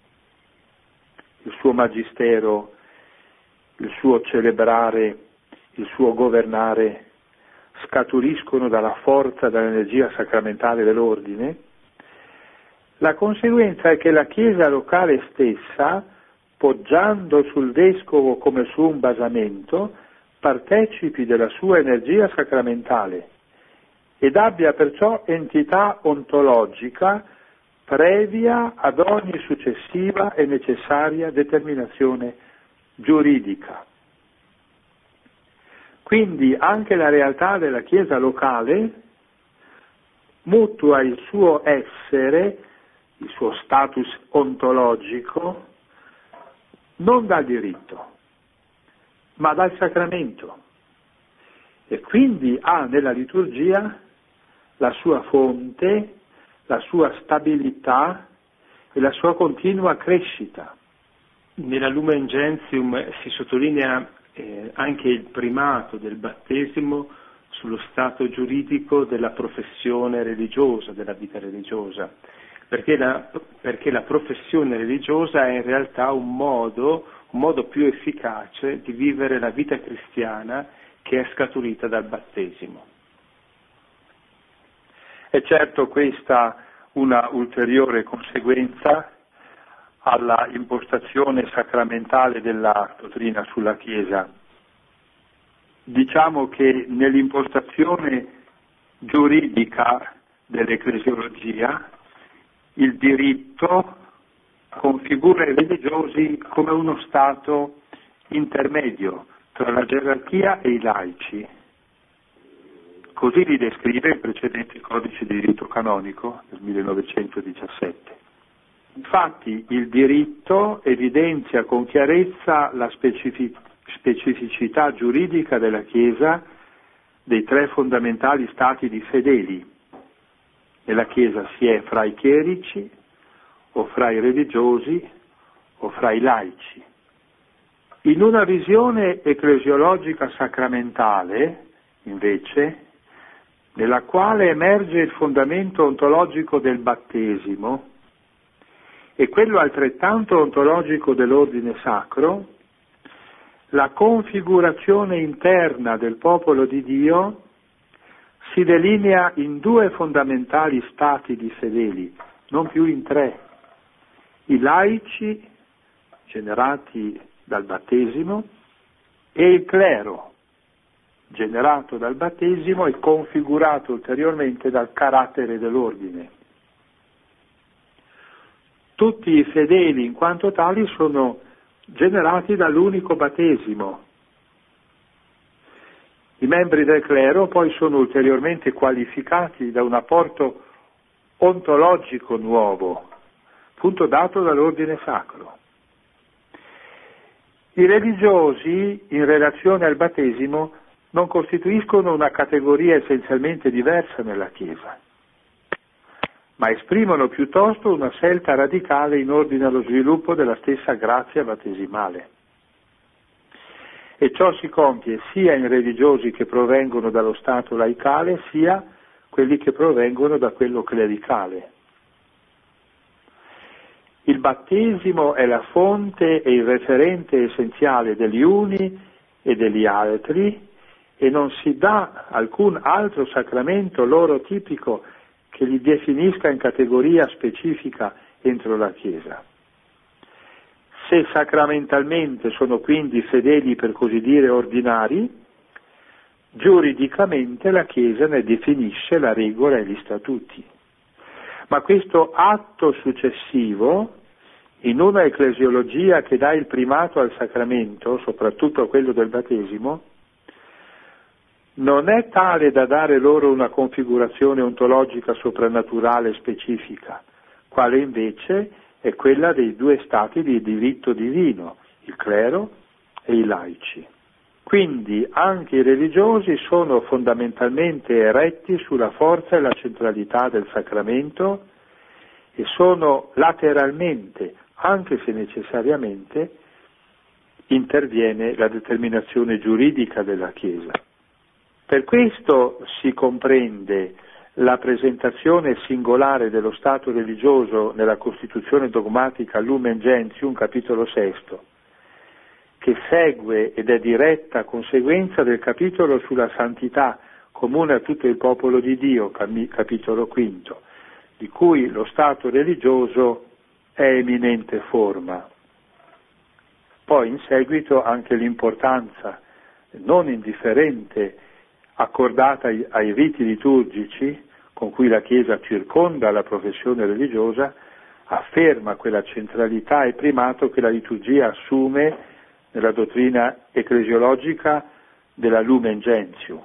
il suo magistero, il suo celebrare, il suo governare, scaturiscono dalla forza, dall'energia sacramentale dell'ordine, la conseguenza è che la Chiesa locale stessa, poggiando sul vescovo come su un basamento, partecipi della sua energia sacramentale ed abbia perciò entità ontologica previa ad ogni successiva e necessaria determinazione giuridica. Quindi anche la realtà della Chiesa locale mutua il suo essere, il suo status ontologico, non dal diritto, ma dal sacramento. E quindi ha nella liturgia la sua fonte, la sua stabilità e la sua continua crescita. Nella Lumen Gentium si sottolinea eh, anche il primato del battesimo sullo stato giuridico della professione religiosa, della vita religiosa, perché la, perché la professione religiosa è in realtà un modo, un modo più efficace di vivere la vita cristiana che è scaturita dal battesimo. È certo questa una ulteriore conseguenza alla impostazione sacramentale della dottrina sulla Chiesa. Diciamo che nell'impostazione giuridica dell'ecclesiologia il diritto configura i religiosi come uno stato intermedio tra la gerarchia e i laici. Così li descrive il precedente codice di diritto canonico del millenovecentodiciassette. Infatti il diritto evidenzia con chiarezza la specific- specificità giuridica della Chiesa dei tre fondamentali stati di fedeli. Nella Chiesa si è fra i chierici, o fra i religiosi, o fra i laici. In una visione ecclesiologica sacramentale, invece, nella quale emerge il fondamento ontologico del battesimo e quello altrettanto ontologico dell'ordine sacro, la configurazione interna del popolo di Dio si delinea in due fondamentali stati di fedeli, non più in tre. I laici, generati dal battesimo, e il clero, generato dal battesimo e configurato ulteriormente dal carattere dell'ordine. Tutti i fedeli in quanto tali sono generati dall'unico battesimo. I membri del clero poi sono ulteriormente qualificati da un apporto ontologico nuovo, appunto dato dall'ordine sacro. I religiosi, in relazione al battesimo, non costituiscono una categoria essenzialmente diversa nella Chiesa, ma esprimono piuttosto una scelta radicale in ordine allo sviluppo della stessa grazia battesimale. E ciò si compie sia in religiosi che provengono dallo stato laicale, sia quelli che provengono da quello clericale. Il battesimo è la fonte e il referente essenziale degli uni e degli altri, e non si dà alcun altro sacramento loro tipico che li definisca in categoria specifica entro la Chiesa. Se sacramentalmente sono quindi fedeli, per così dire, ordinari, giuridicamente la Chiesa ne definisce la regola e gli statuti. Ma questo atto successivo, in una ecclesiologia che dà il primato al sacramento, soprattutto a quello del battesimo, non è tale da dare loro una configurazione ontologica soprannaturale specifica, quale invece è quella dei due stati di diritto divino, il clero e i laici. Quindi anche i religiosi sono fondamentalmente eretti sulla forza e la centralità del sacramento e sono lateralmente, anche se necessariamente, interviene la determinazione giuridica della Chiesa. Per questo si comprende la presentazione singolare dello Stato religioso nella Costituzione dogmatica Lumen Gentium, capitolo sesto, che segue ed è diretta conseguenza del capitolo sulla santità comune a tutto il popolo di Dio, capitolo quinto, di cui lo Stato religioso è eminente forma. Poi in seguito anche l'importanza non indifferente accordata ai, ai riti liturgici con cui la Chiesa circonda la professione religiosa, afferma quella centralità e primato che la liturgia assume nella dottrina ecclesiologica della Lumen Gentium.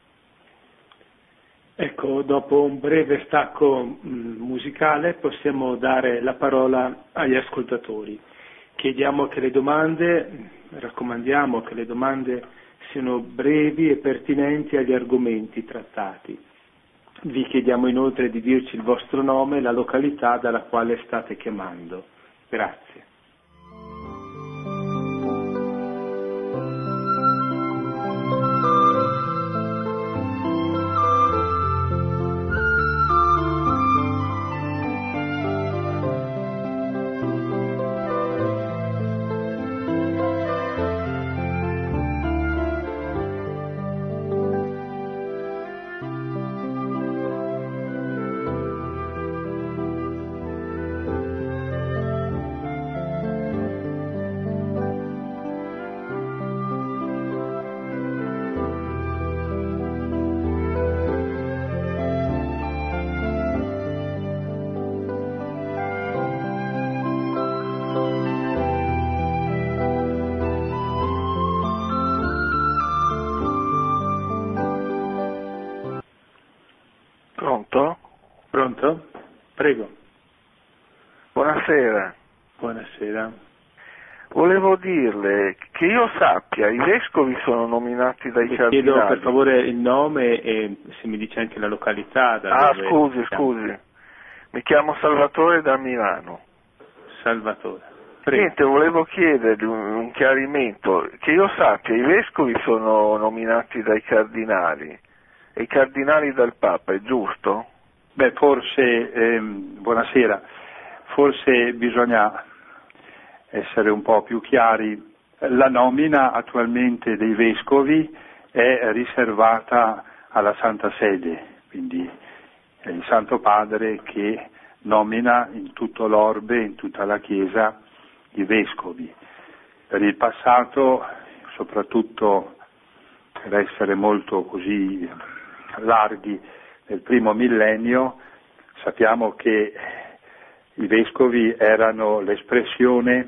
Ecco, dopo un breve stacco mh, musicale possiamo dare la parola agli ascoltatori. Chiediamo che le domande, raccomandiamo che le domande siano brevi e pertinenti agli argomenti trattati. Vi chiediamo inoltre di dirci il vostro nome e la località dalla quale state chiamando. Grazie. Pronto? Pronto? Prego. Buonasera. Buonasera. volevo dirle che io sappia, i vescovi sono nominati dai Mi cardinali. chiedo per favore il nome e se mi dice anche la località. Da ah, dove scusi, siamo. scusi. Mi chiamo Salvatore da Milano. Salvatore. Prego. Niente, volevo chiedergli un, un chiarimento. Che io sappia, i vescovi sono nominati dai cardinali e i cardinali dal Papa, è giusto? Beh, forse, ehm, buonasera, forse bisogna essere un po' più chiari. La nomina attualmente dei vescovi è riservata alla Santa Sede, quindi è il Santo Padre che nomina in tutto l'orbe, in tutta la Chiesa, i vescovi. Per il passato, soprattutto per essere molto così larghi, nel primo millennio, sappiamo che i vescovi erano l'espressione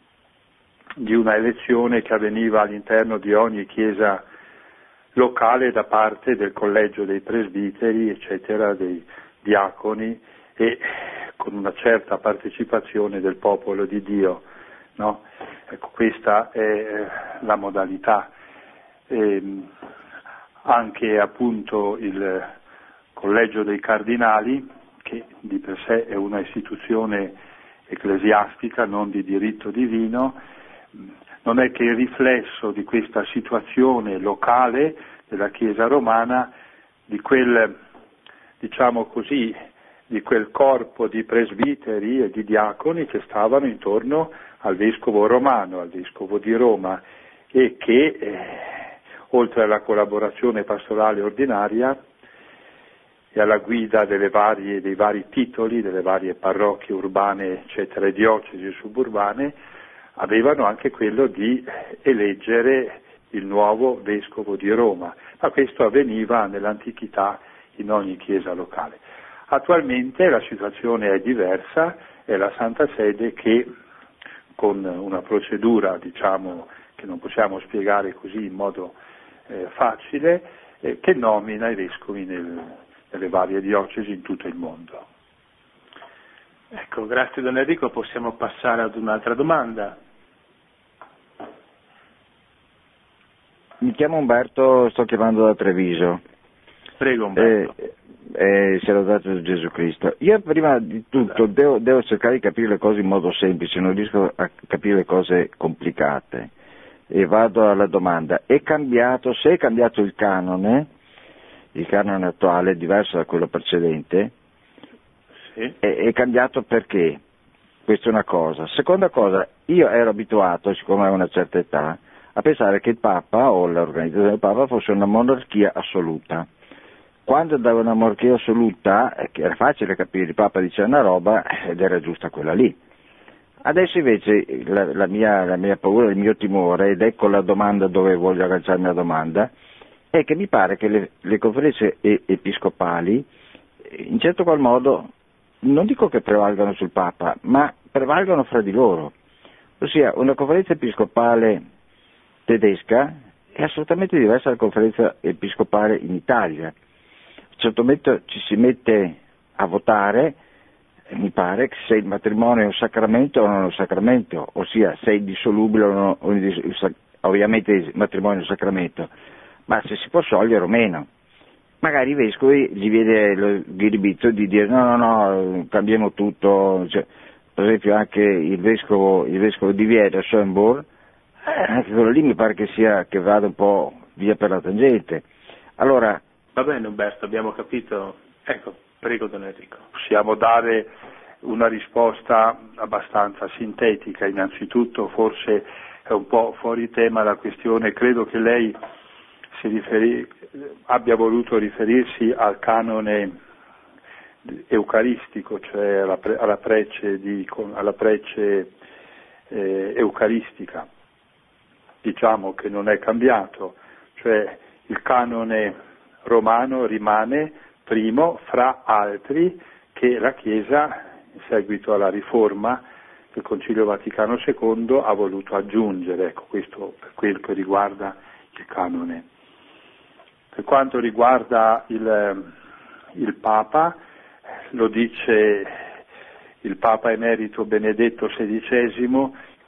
di una elezione che avveniva all'interno di ogni chiesa locale da parte del collegio dei presbiteri, eccetera, dei diaconi, e con una certa partecipazione del popolo di Dio, no? Ecco, questa è la modalità. E anche appunto il collegio dei cardinali, che di per sé è una istituzione ecclesiastica, non di diritto divino, non è che il riflesso di questa situazione locale della Chiesa romana, di quel, diciamo così, di quel corpo di presbiteri e di diaconi che stavano intorno al vescovo romano, al vescovo di Roma, e che eh, oltre alla collaborazione pastorale ordinaria e alla guida delle varie, dei vari titoli, delle varie parrocchie urbane, eccetera, e diocesi suburbane, avevano anche quello di eleggere il nuovo vescovo di Roma, ma questo avveniva nell'antichità in ogni chiesa locale. Attualmente la situazione è diversa, è la Santa Sede che con una procedura, diciamo, che non possiamo spiegare così in modo eh, facile, eh, che nomina i vescovi nel, nelle varie diocesi in tutto il mondo. Ecco, grazie Don Enrico, possiamo passare ad un'altra domanda. Mi chiamo Umberto, sto chiamando da Treviso. Prego Umberto. Eh, eh, sia lodato Gesù Cristo. Io prima di tutto devo, devo cercare di capire le cose in modo semplice, non riesco a capire le cose complicate. E vado alla domanda. È cambiato, se è cambiato il canone, il canone attuale è diverso da quello precedente, sì. è, è cambiato perché? Questa è una cosa. Seconda cosa, io ero abituato, siccome avevo una certa età, a pensare che il Papa o l'organizzazione del Papa fosse una monarchia assoluta. Quando da una monarchia assoluta, eh, era facile capire, il Papa diceva una roba ed era giusta quella lì. Adesso invece la, la, mia, la mia paura, il mio timore, ed ecco la domanda dove voglio agganciarmi la domanda, è che mi pare che le, le conferenze episcopali, in certo qual modo, non dico che prevalgano sul Papa, ma prevalgano fra di loro. Ossia, una conferenza episcopale tedesca è assolutamente diversa dalla conferenza episcopale in Italia. A un certo momento ci si mette a votare, mi pare, che se il matrimonio è un sacramento o non è un sacramento, ossia se è dissolubile o no, ovviamente il matrimonio è un sacramento, ma se si può sciogliere o meno. Magari i vescovi gli viene il ghiribizzo di dire no, no, no, cambiamo tutto, cioè, per esempio anche il vescovo, il vescovo di Vieda, Schönborn, eh, anche quello lì mi pare che sia, che vada un po' via per la tangente. Allora, va bene Umberto, abbiamo capito. Ecco, prego Don Enrico. Possiamo dare una risposta abbastanza sintetica. Innanzitutto forse è un po' fuori tema la questione, credo che lei si riferi, abbia voluto riferirsi al canone eucaristico, cioè alla, pre, alla prece, di, alla prece eh, eucaristica. Diciamo che non è cambiato, cioè il canone romano rimane primo fra altri che la Chiesa, in seguito alla riforma del Concilio Vaticano secondo, ha voluto aggiungere. Ecco, questo per quel che riguarda il canone. Per quanto riguarda il, il Papa, lo dice il Papa emerito Benedetto sedicesimo,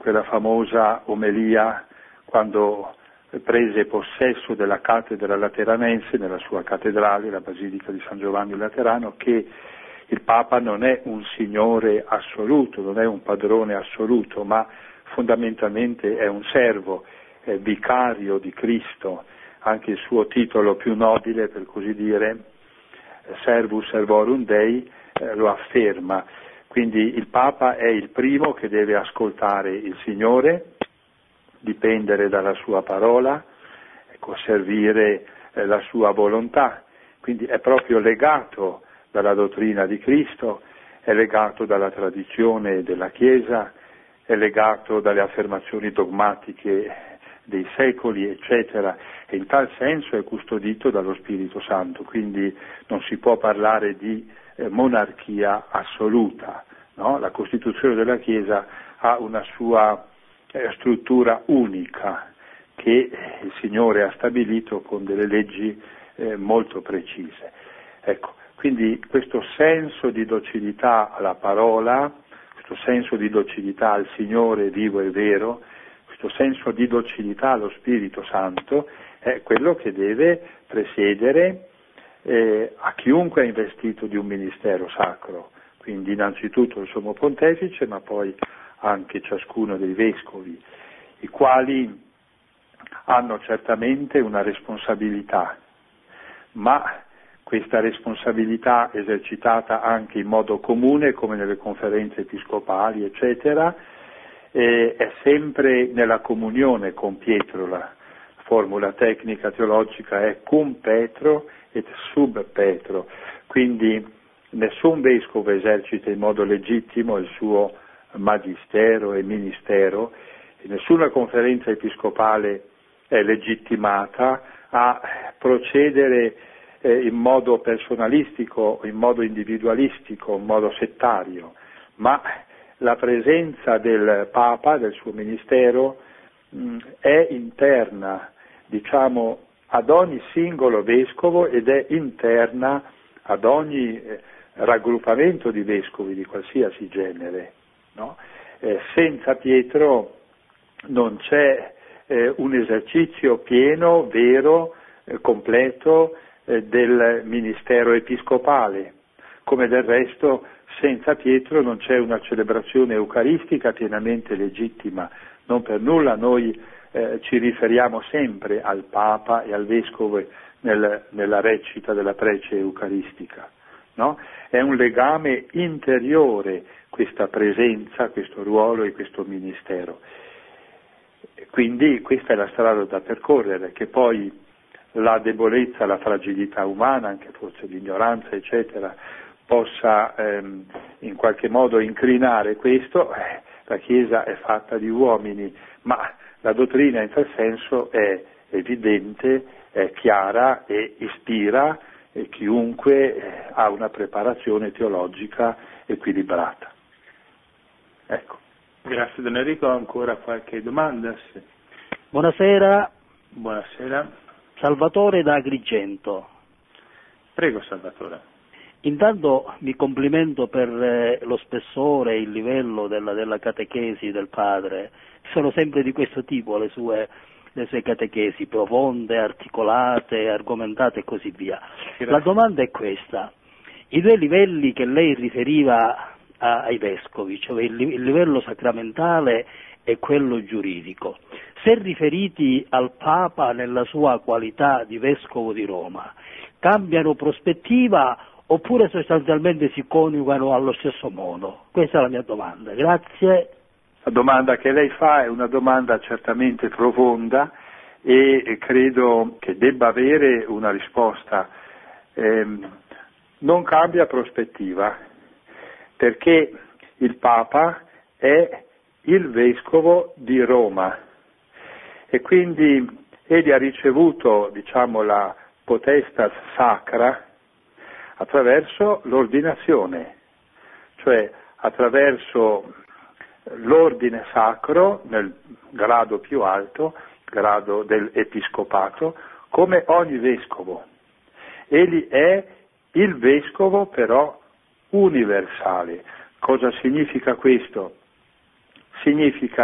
quella famosa omelia quando prese possesso della cattedra lateranense nella sua cattedrale, la Basilica di San Giovanni Laterano, che il Papa non è un signore assoluto, non è un padrone assoluto, ma fondamentalmente è un servo, è vicario di Cristo. Anche il suo titolo più nobile, per così dire, Servus Servorum Dei, eh, lo afferma. Quindi il Papa è il primo che deve ascoltare il Signore, dipendere dalla sua parola, ecco, servire eh, la sua volontà. Quindi è proprio legato dalla dottrina di Cristo, è legato dalla tradizione della Chiesa, è legato dalle affermazioni dogmatiche dei secoli, eccetera, e in tal senso è custodito dallo Spirito Santo, quindi non si può parlare di eh, monarchia assoluta, no? La Costituzione della Chiesa ha una sua eh, struttura unica che il Signore ha stabilito con delle leggi eh, molto precise. Ecco, quindi questo senso di docilità alla parola, questo senso di docilità al Signore vivo e vero, questo senso di docilità allo Spirito Santo è quello che deve presiedere eh, a chiunque è investito di un ministero sacro, quindi innanzitutto il Sommo Pontefice, ma poi anche ciascuno dei vescovi, i quali hanno certamente una responsabilità, ma questa responsabilità esercitata anche in modo comune, come nelle conferenze episcopali, eccetera, eh, è sempre nella comunione con Pietro. La formula tecnica teologica è cum Petro et sub Petro, quindi nessun vescovo esercita in modo legittimo il suo magistero e ministero, e nessuna conferenza episcopale è legittimata a procedere eh, in modo personalistico, in modo individualistico, in modo settario, ma la presenza del Papa, del suo ministero, mh, è interna, diciamo, ad ogni singolo vescovo ed è interna ad ogni eh, raggruppamento di vescovi di qualsiasi genere, no? Eh, senza Pietro non c'è eh, un esercizio pieno, vero, eh, completo eh, del ministero episcopale, come del resto senza Pietro non c'è una celebrazione eucaristica pienamente legittima. Non per nulla noi eh, ci riferiamo sempre al Papa e al Vescovo nel, nella recita della prece eucaristica, no? È un legame interiore questa presenza, questo ruolo e questo ministero. Quindi questa è la strada da percorrere, che poi la debolezza, la fragilità umana, anche forse l'ignoranza, eccetera, possa ehm, in qualche modo inclinare questo, eh, la Chiesa è fatta di uomini, ma la dottrina in tal senso è evidente, è chiara e ispira e chiunque eh, ha una preparazione teologica equilibrata. Ecco. Grazie Don Enrico, ancora qualche domanda? Sì. Buonasera. Buonasera. Salvatore da Agrigento. Prego Salvatore. Intanto mi complimento per eh, lo spessore e il livello della, della catechesi del padre. Sono sempre di questo tipo le sue, le sue catechesi, profonde, articolate, argomentate e così via. Grazie. La domanda è questa: i due livelli che lei riferiva a, ai vescovi, cioè il, il livello sacramentale e quello giuridico, se riferiti al Papa nella sua qualità di vescovo di Roma, cambiano prospettiva oppure sostanzialmente si coniugano allo stesso modo? Questa è la mia domanda. Grazie. La domanda che lei fa è una domanda certamente profonda e credo che debba avere una risposta. Eh, non cambia prospettiva, perché il Papa è il Vescovo di Roma e quindi egli ha ricevuto, diciamo, la potestas sacra attraverso l'ordinazione, cioè attraverso l'ordine sacro nel grado più alto, grado dell'episcopato, come ogni vescovo. Egli è il vescovo però universale. Cosa significa questo? Significa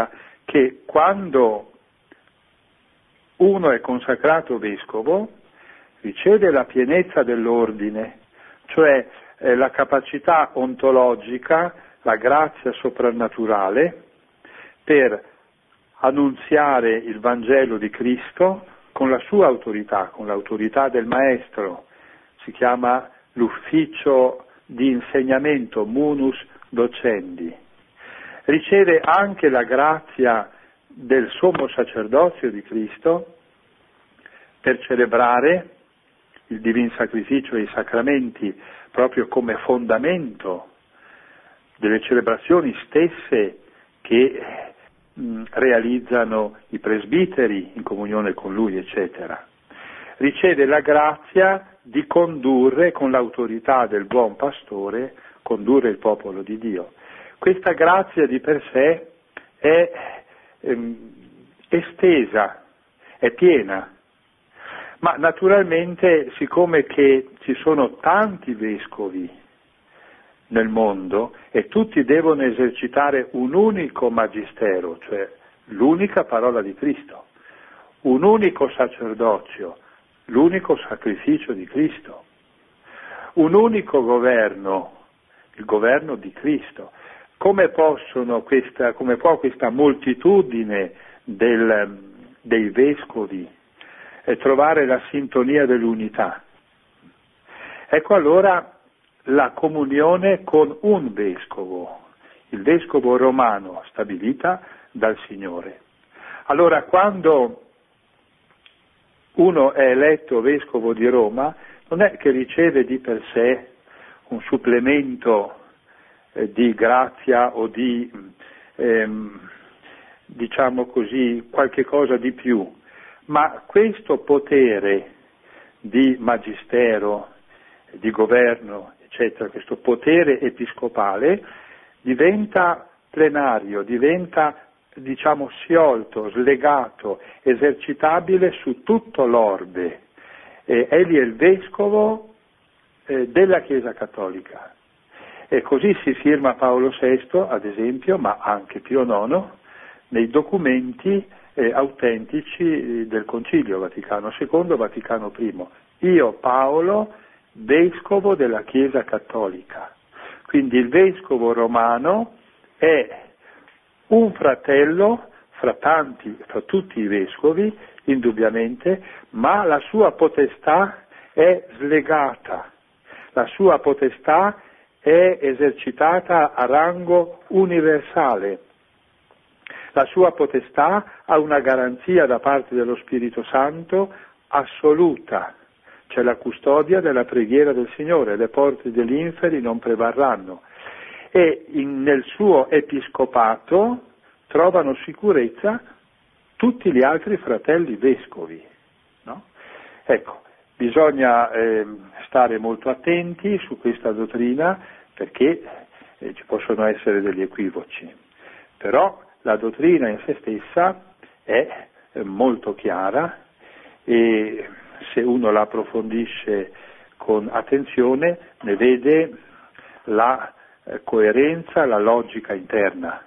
che quando uno è consacrato vescovo riceve la pienezza dell'ordine, cioè eh, la capacità ontologica, la grazia soprannaturale per annunziare il Vangelo di Cristo con la sua autorità, con l'autorità del Maestro. Si chiama l'ufficio di insegnamento, munus docendi. Riceve anche la grazia del sommo sacerdozio di Cristo per celebrare il divin sacrificio e i sacramenti proprio come fondamento delle celebrazioni stesse che mh, realizzano i presbiteri in comunione con lui, eccetera. Riceve la grazia di condurre con l'autorità del buon pastore, condurre il popolo di Dio. Questa grazia di per sé è ehm, estesa, è piena, ma naturalmente siccome che ci sono tanti vescovi nel mondo e tutti devono esercitare un unico magistero, cioè l'unica parola di Cristo, un unico sacerdozio, l'unico sacrificio di Cristo, un unico governo, il governo di Cristo. Come possono questa, come può questa moltitudine del, dei vescovi eh, trovare la sintonia dell'unità? Ecco allora la comunione con un vescovo, il vescovo romano stabilita dal Signore. Allora quando uno è eletto vescovo di Roma, non è che riceve di per sé un supplemento eh, di grazia o di, ehm, diciamo così, qualche cosa di più, ma questo potere di magistero, di governo, eccetera, questo potere episcopale diventa plenario, diventa diciamo sciolto, slegato, esercitabile su tutto l'orbe. Eh, egli è il vescovo eh, della Chiesa Cattolica. E così si firma Paolo sesto, ad esempio, ma anche Pio nono, nei documenti eh, autentici del Concilio Vaticano secondo, Vaticano primo. Io, Paolo, vescovo della Chiesa Cattolica. Quindi il vescovo romano è un fratello fra tanti, fra tutti i vescovi, indubbiamente, ma la sua potestà è slegata, la sua potestà è esercitata a rango universale, la sua potestà ha una garanzia da parte dello Spirito Santo assoluta, c'è la custodia della preghiera del Signore, le porte degli inferi non prevarranno. E in, nel suo episcopato trovano sicurezza tutti gli altri fratelli vescovi. No? Ecco, bisogna eh, stare molto attenti su questa dottrina perché eh, ci possono essere degli equivoci, però la dottrina in se stessa è eh, molto chiara e se uno la approfondisce con attenzione ne vede la coerenza, la logica interna.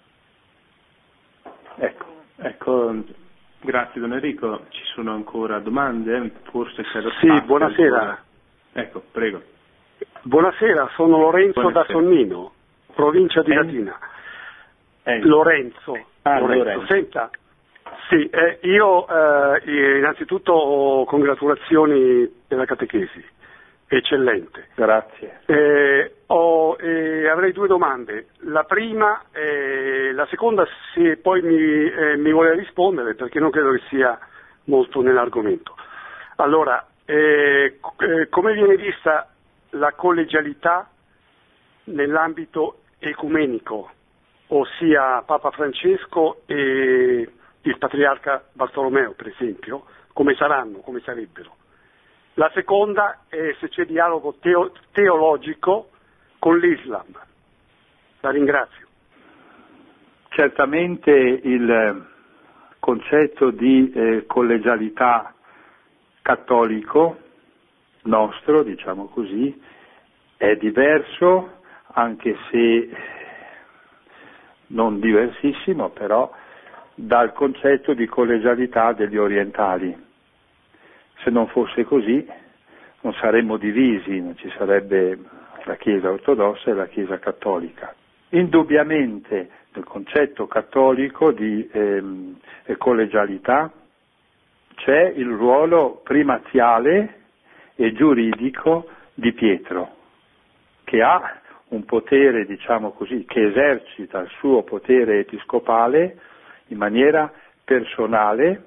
Ecco, ecco, grazie Don Enrico. Ci sono ancora domande? Forse se lo Sì, buonasera. Ancora. Ecco, prego. Buonasera, sono Lorenzo Buonasera. da Sonnino, provincia di Eh? Latina. Eh. Lorenzo. Ah, Lorenzo. Lorenzo. Senta, sì, eh, io eh, innanzitutto ho congratulazioni per la catechesi, eccellente. Grazie. Eh, ho, eh, avrei due domande. La prima, eh, la seconda se poi mi, eh, mi vuole rispondere perché non credo che sia molto nell'argomento. Allora, eh, eh, come viene vista la collegialità nell'ambito ecumenico, ossia Papa Francesco e il Patriarca Bartolomeo, per esempio, come saranno, come sarebbero? La seconda è se c'è dialogo teo- teologico con l'Islam. La ringrazio. Certamente il concetto di eh, collegialità cattolico nostro, diciamo così, è diverso, anche se non diversissimo, però dal concetto di collegialità degli orientali. Se non fosse così non saremmo divisi, non ci sarebbe la Chiesa ortodossa e la Chiesa cattolica. Indubbiamente nel concetto cattolico di ehm, collegialità c'è il ruolo primaziale e giuridico di Pietro, che ha un potere, diciamo così, che esercita il suo potere episcopale in maniera personale,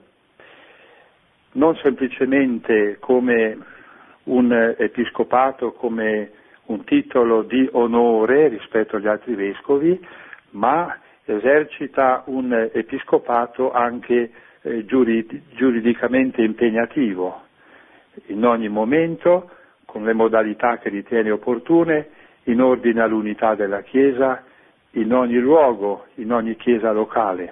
non semplicemente come un episcopato, come un titolo di onore rispetto agli altri vescovi, ma esercita un episcopato anche eh, giurid- giuridicamente impegnativo, in ogni momento, con le modalità che ritiene opportune, in ordine all'unità della Chiesa, in ogni luogo, in ogni Chiesa locale.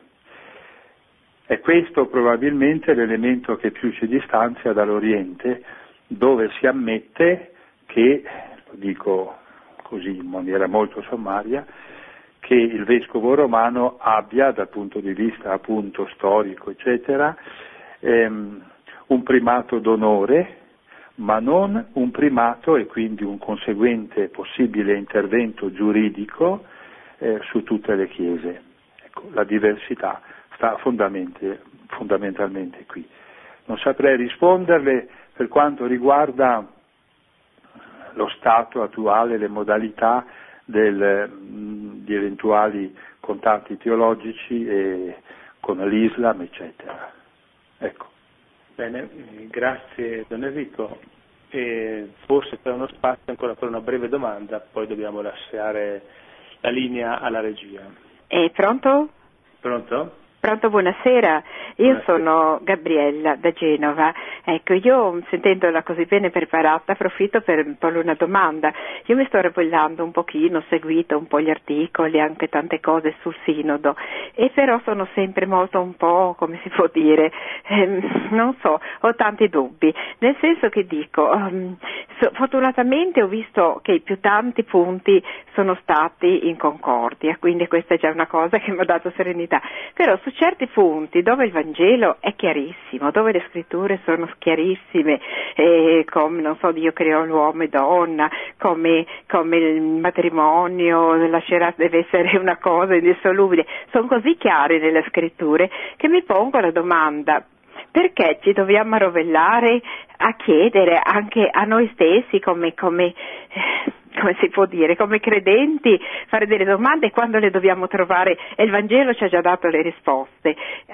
È questo probabilmente l'elemento che più ci distanzia dall'Oriente, dove si ammette che, lo dico così in maniera molto sommaria, che il vescovo romano abbia, dal punto di vista appunto storico, eccetera, ehm, un primato d'onore, ma non un primato e quindi un conseguente possibile intervento giuridico eh, su tutte le chiese. Ecco, la diversità sta fondamentalmente qui. Non saprei risponderle per quanto riguarda lo stato attuale, le modalità del, di eventuali contatti teologici e con l'Islam, eccetera. Ecco. Bene, grazie Don Enrico. E forse per uno spazio ancora per una breve domanda, poi dobbiamo lasciare la linea alla regia. È pronto? Pronto? Pronto, buonasera. Io Buonasera. Sono Gabriella da Genova. Ecco, io sentendola così bene preparata approfitto per porle una domanda. Io mi sto rebollando un pochino, ho seguito un po' gli articoli, anche tante cose sul sinodo, e però sono sempre molto un po', come si può dire, ehm, non so, ho tanti dubbi, nel senso che dico, um, so, fortunatamente ho visto che i più tanti punti sono stati in concordia, quindi questa è già una cosa che mi ha dato serenità, però su certi punti dove il Vangelo è chiarissimo, dove le scritture sono chiarissime, eh, come, non so, Dio creò l'uomo e donna, come, come il matrimonio lascerà, deve essere una cosa indissolubile, sono così chiare nelle scritture che mi pongo la domanda: perché ci dobbiamo arrovellare a chiedere anche a noi stessi come, come, eh, come si può dire, come credenti, fare delle domande quando le dobbiamo trovare e il Vangelo ci ha già dato le risposte?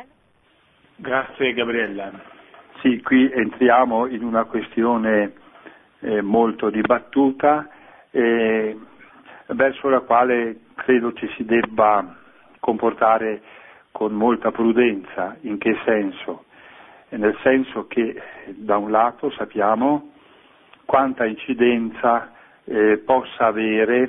Grazie Gabriella. Sì, qui entriamo in una questione eh, molto dibattuta eh, verso la quale credo ci si debba comportare con molta prudenza. In che senso? Nel senso che da un lato sappiamo quanta incidenza eh, possa avere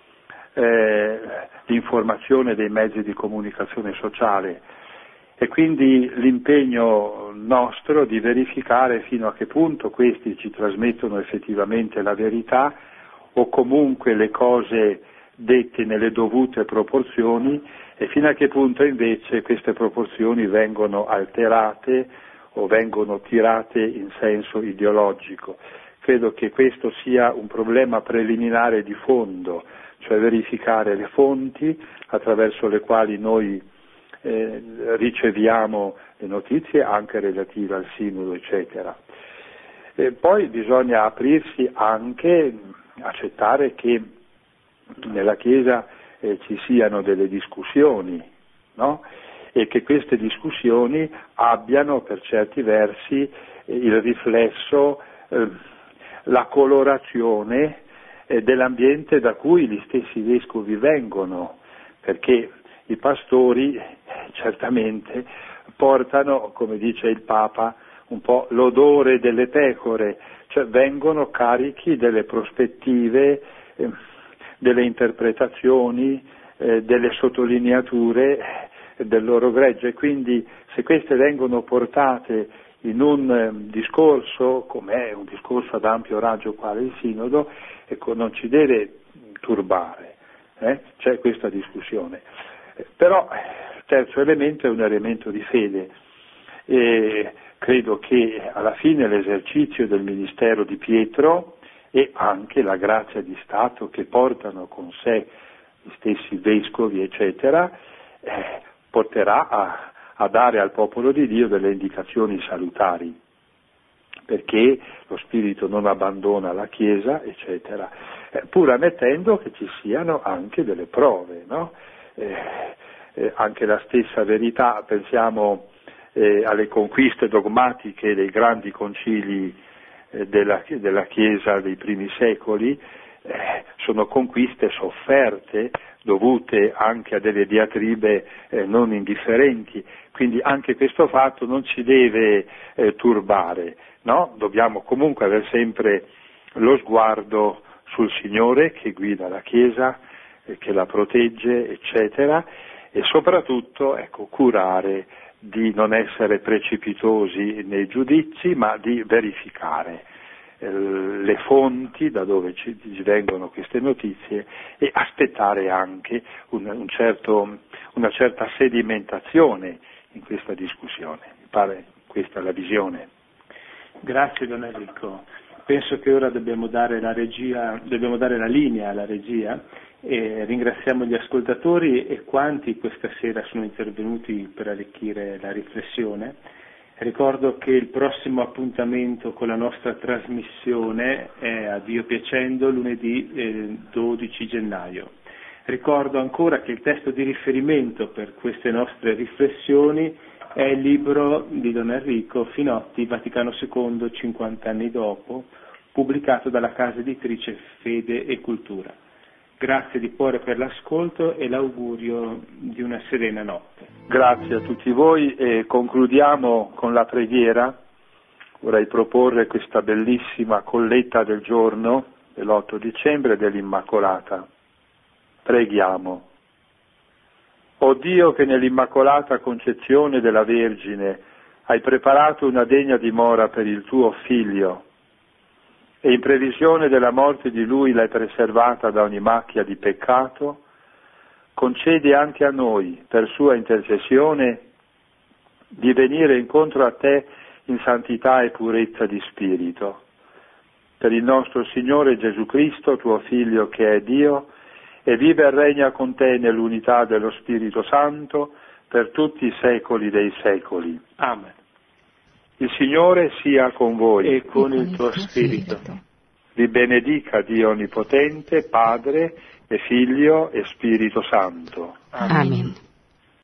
eh, l'informazione dei mezzi di comunicazione sociale e quindi l'impegno nostro di verificare fino a che punto questi ci trasmettono effettivamente la verità o comunque le cose dette nelle dovute proporzioni e fino a che punto invece queste proporzioni vengono alterate o vengono tirate in senso ideologico. Credo che questo sia un problema preliminare di fondo, cioè verificare le fonti attraverso le quali noi eh, riceviamo le notizie anche relative al sinodo, eccetera. E poi bisogna aprirsi anche, accettare che nella Chiesa eh, ci siano delle discussioni, no? E che queste discussioni abbiano per certi versi eh, il riflesso, eh, la colorazione eh, dell'ambiente da cui gli stessi vescovi vengono, perché i pastori eh, certamente portano, come dice il Papa, un po' l'odore delle pecore, cioè vengono carichi delle prospettive, eh, delle interpretazioni, eh, delle sottolineature del loro gregge, e quindi se queste vengono portate in un eh, discorso, come è un discorso ad ampio raggio quale il sinodo, ecco, non ci deve turbare, eh? C'è questa discussione. Eh, però terzo elemento è un elemento di fede. E credo che alla fine l'esercizio del ministero di Pietro e anche la grazia di Stato che portano con sé gli stessi vescovi, eccetera, eh, porterà a, a dare al popolo di Dio delle indicazioni salutari, perché lo Spirito non abbandona la Chiesa, eccetera, eh, pur ammettendo che ci siano anche delle prove, no? Eh, eh, anche la stessa verità, pensiamo eh, alle conquiste dogmatiche dei grandi concili eh, della, della Chiesa dei primi secoli, eh, sono conquiste sofferte, dovute anche a delle diatribe eh, non indifferenti, quindi anche questo fatto non ci deve eh, turbare, no? Dobbiamo comunque avere sempre lo sguardo sul Signore che guida la Chiesa, eh, che la protegge, eccetera, e soprattutto, ecco, curare di non essere precipitosi nei giudizi, ma di verificare le fonti da dove ci, ci vengono queste notizie e aspettare anche un, un certo, una certa sedimentazione in questa discussione. Mi pare questa la visione. Grazie Don Enrico. Penso che ora dobbiamo dare la regia, dobbiamo dare la linea alla regia e ringraziamo gli ascoltatori e quanti questa sera sono intervenuti per arricchire la riflessione. Ricordo che il prossimo appuntamento con la nostra trasmissione è, a Dio piacendo, lunedì eh, dodici gennaio. Ricordo ancora che il testo di riferimento per queste nostre riflessioni è il libro di Don Enrico Finotti, Vaticano secondo, cinquanta anni dopo, pubblicato dalla casa editrice Fede e Cultura. Grazie di cuore per l'ascolto e l'augurio di una serena notte. Grazie a tutti voi e concludiamo con la preghiera. Vorrei proporre questa bellissima colletta del giorno dell'otto dicembre dell'Immacolata. Preghiamo. O Dio, che nell'Immacolata Concezione della Vergine hai preparato una degna dimora per il tuo Figlio, e in previsione della morte di Lui l'hai preservata da ogni macchia di peccato, concedi anche a noi, per sua intercessione, di venire incontro a Te in santità e purezza di spirito. Per il nostro Signore Gesù Cristo, tuo Figlio che è Dio, e vive e regna con Te nell'unità dello Spirito Santo per tutti i secoli dei secoli. Amen. Il Signore sia con voi e con il tuo spirito. Vi benedica Dio Onnipotente, Padre e Figlio e Spirito Santo. Amen.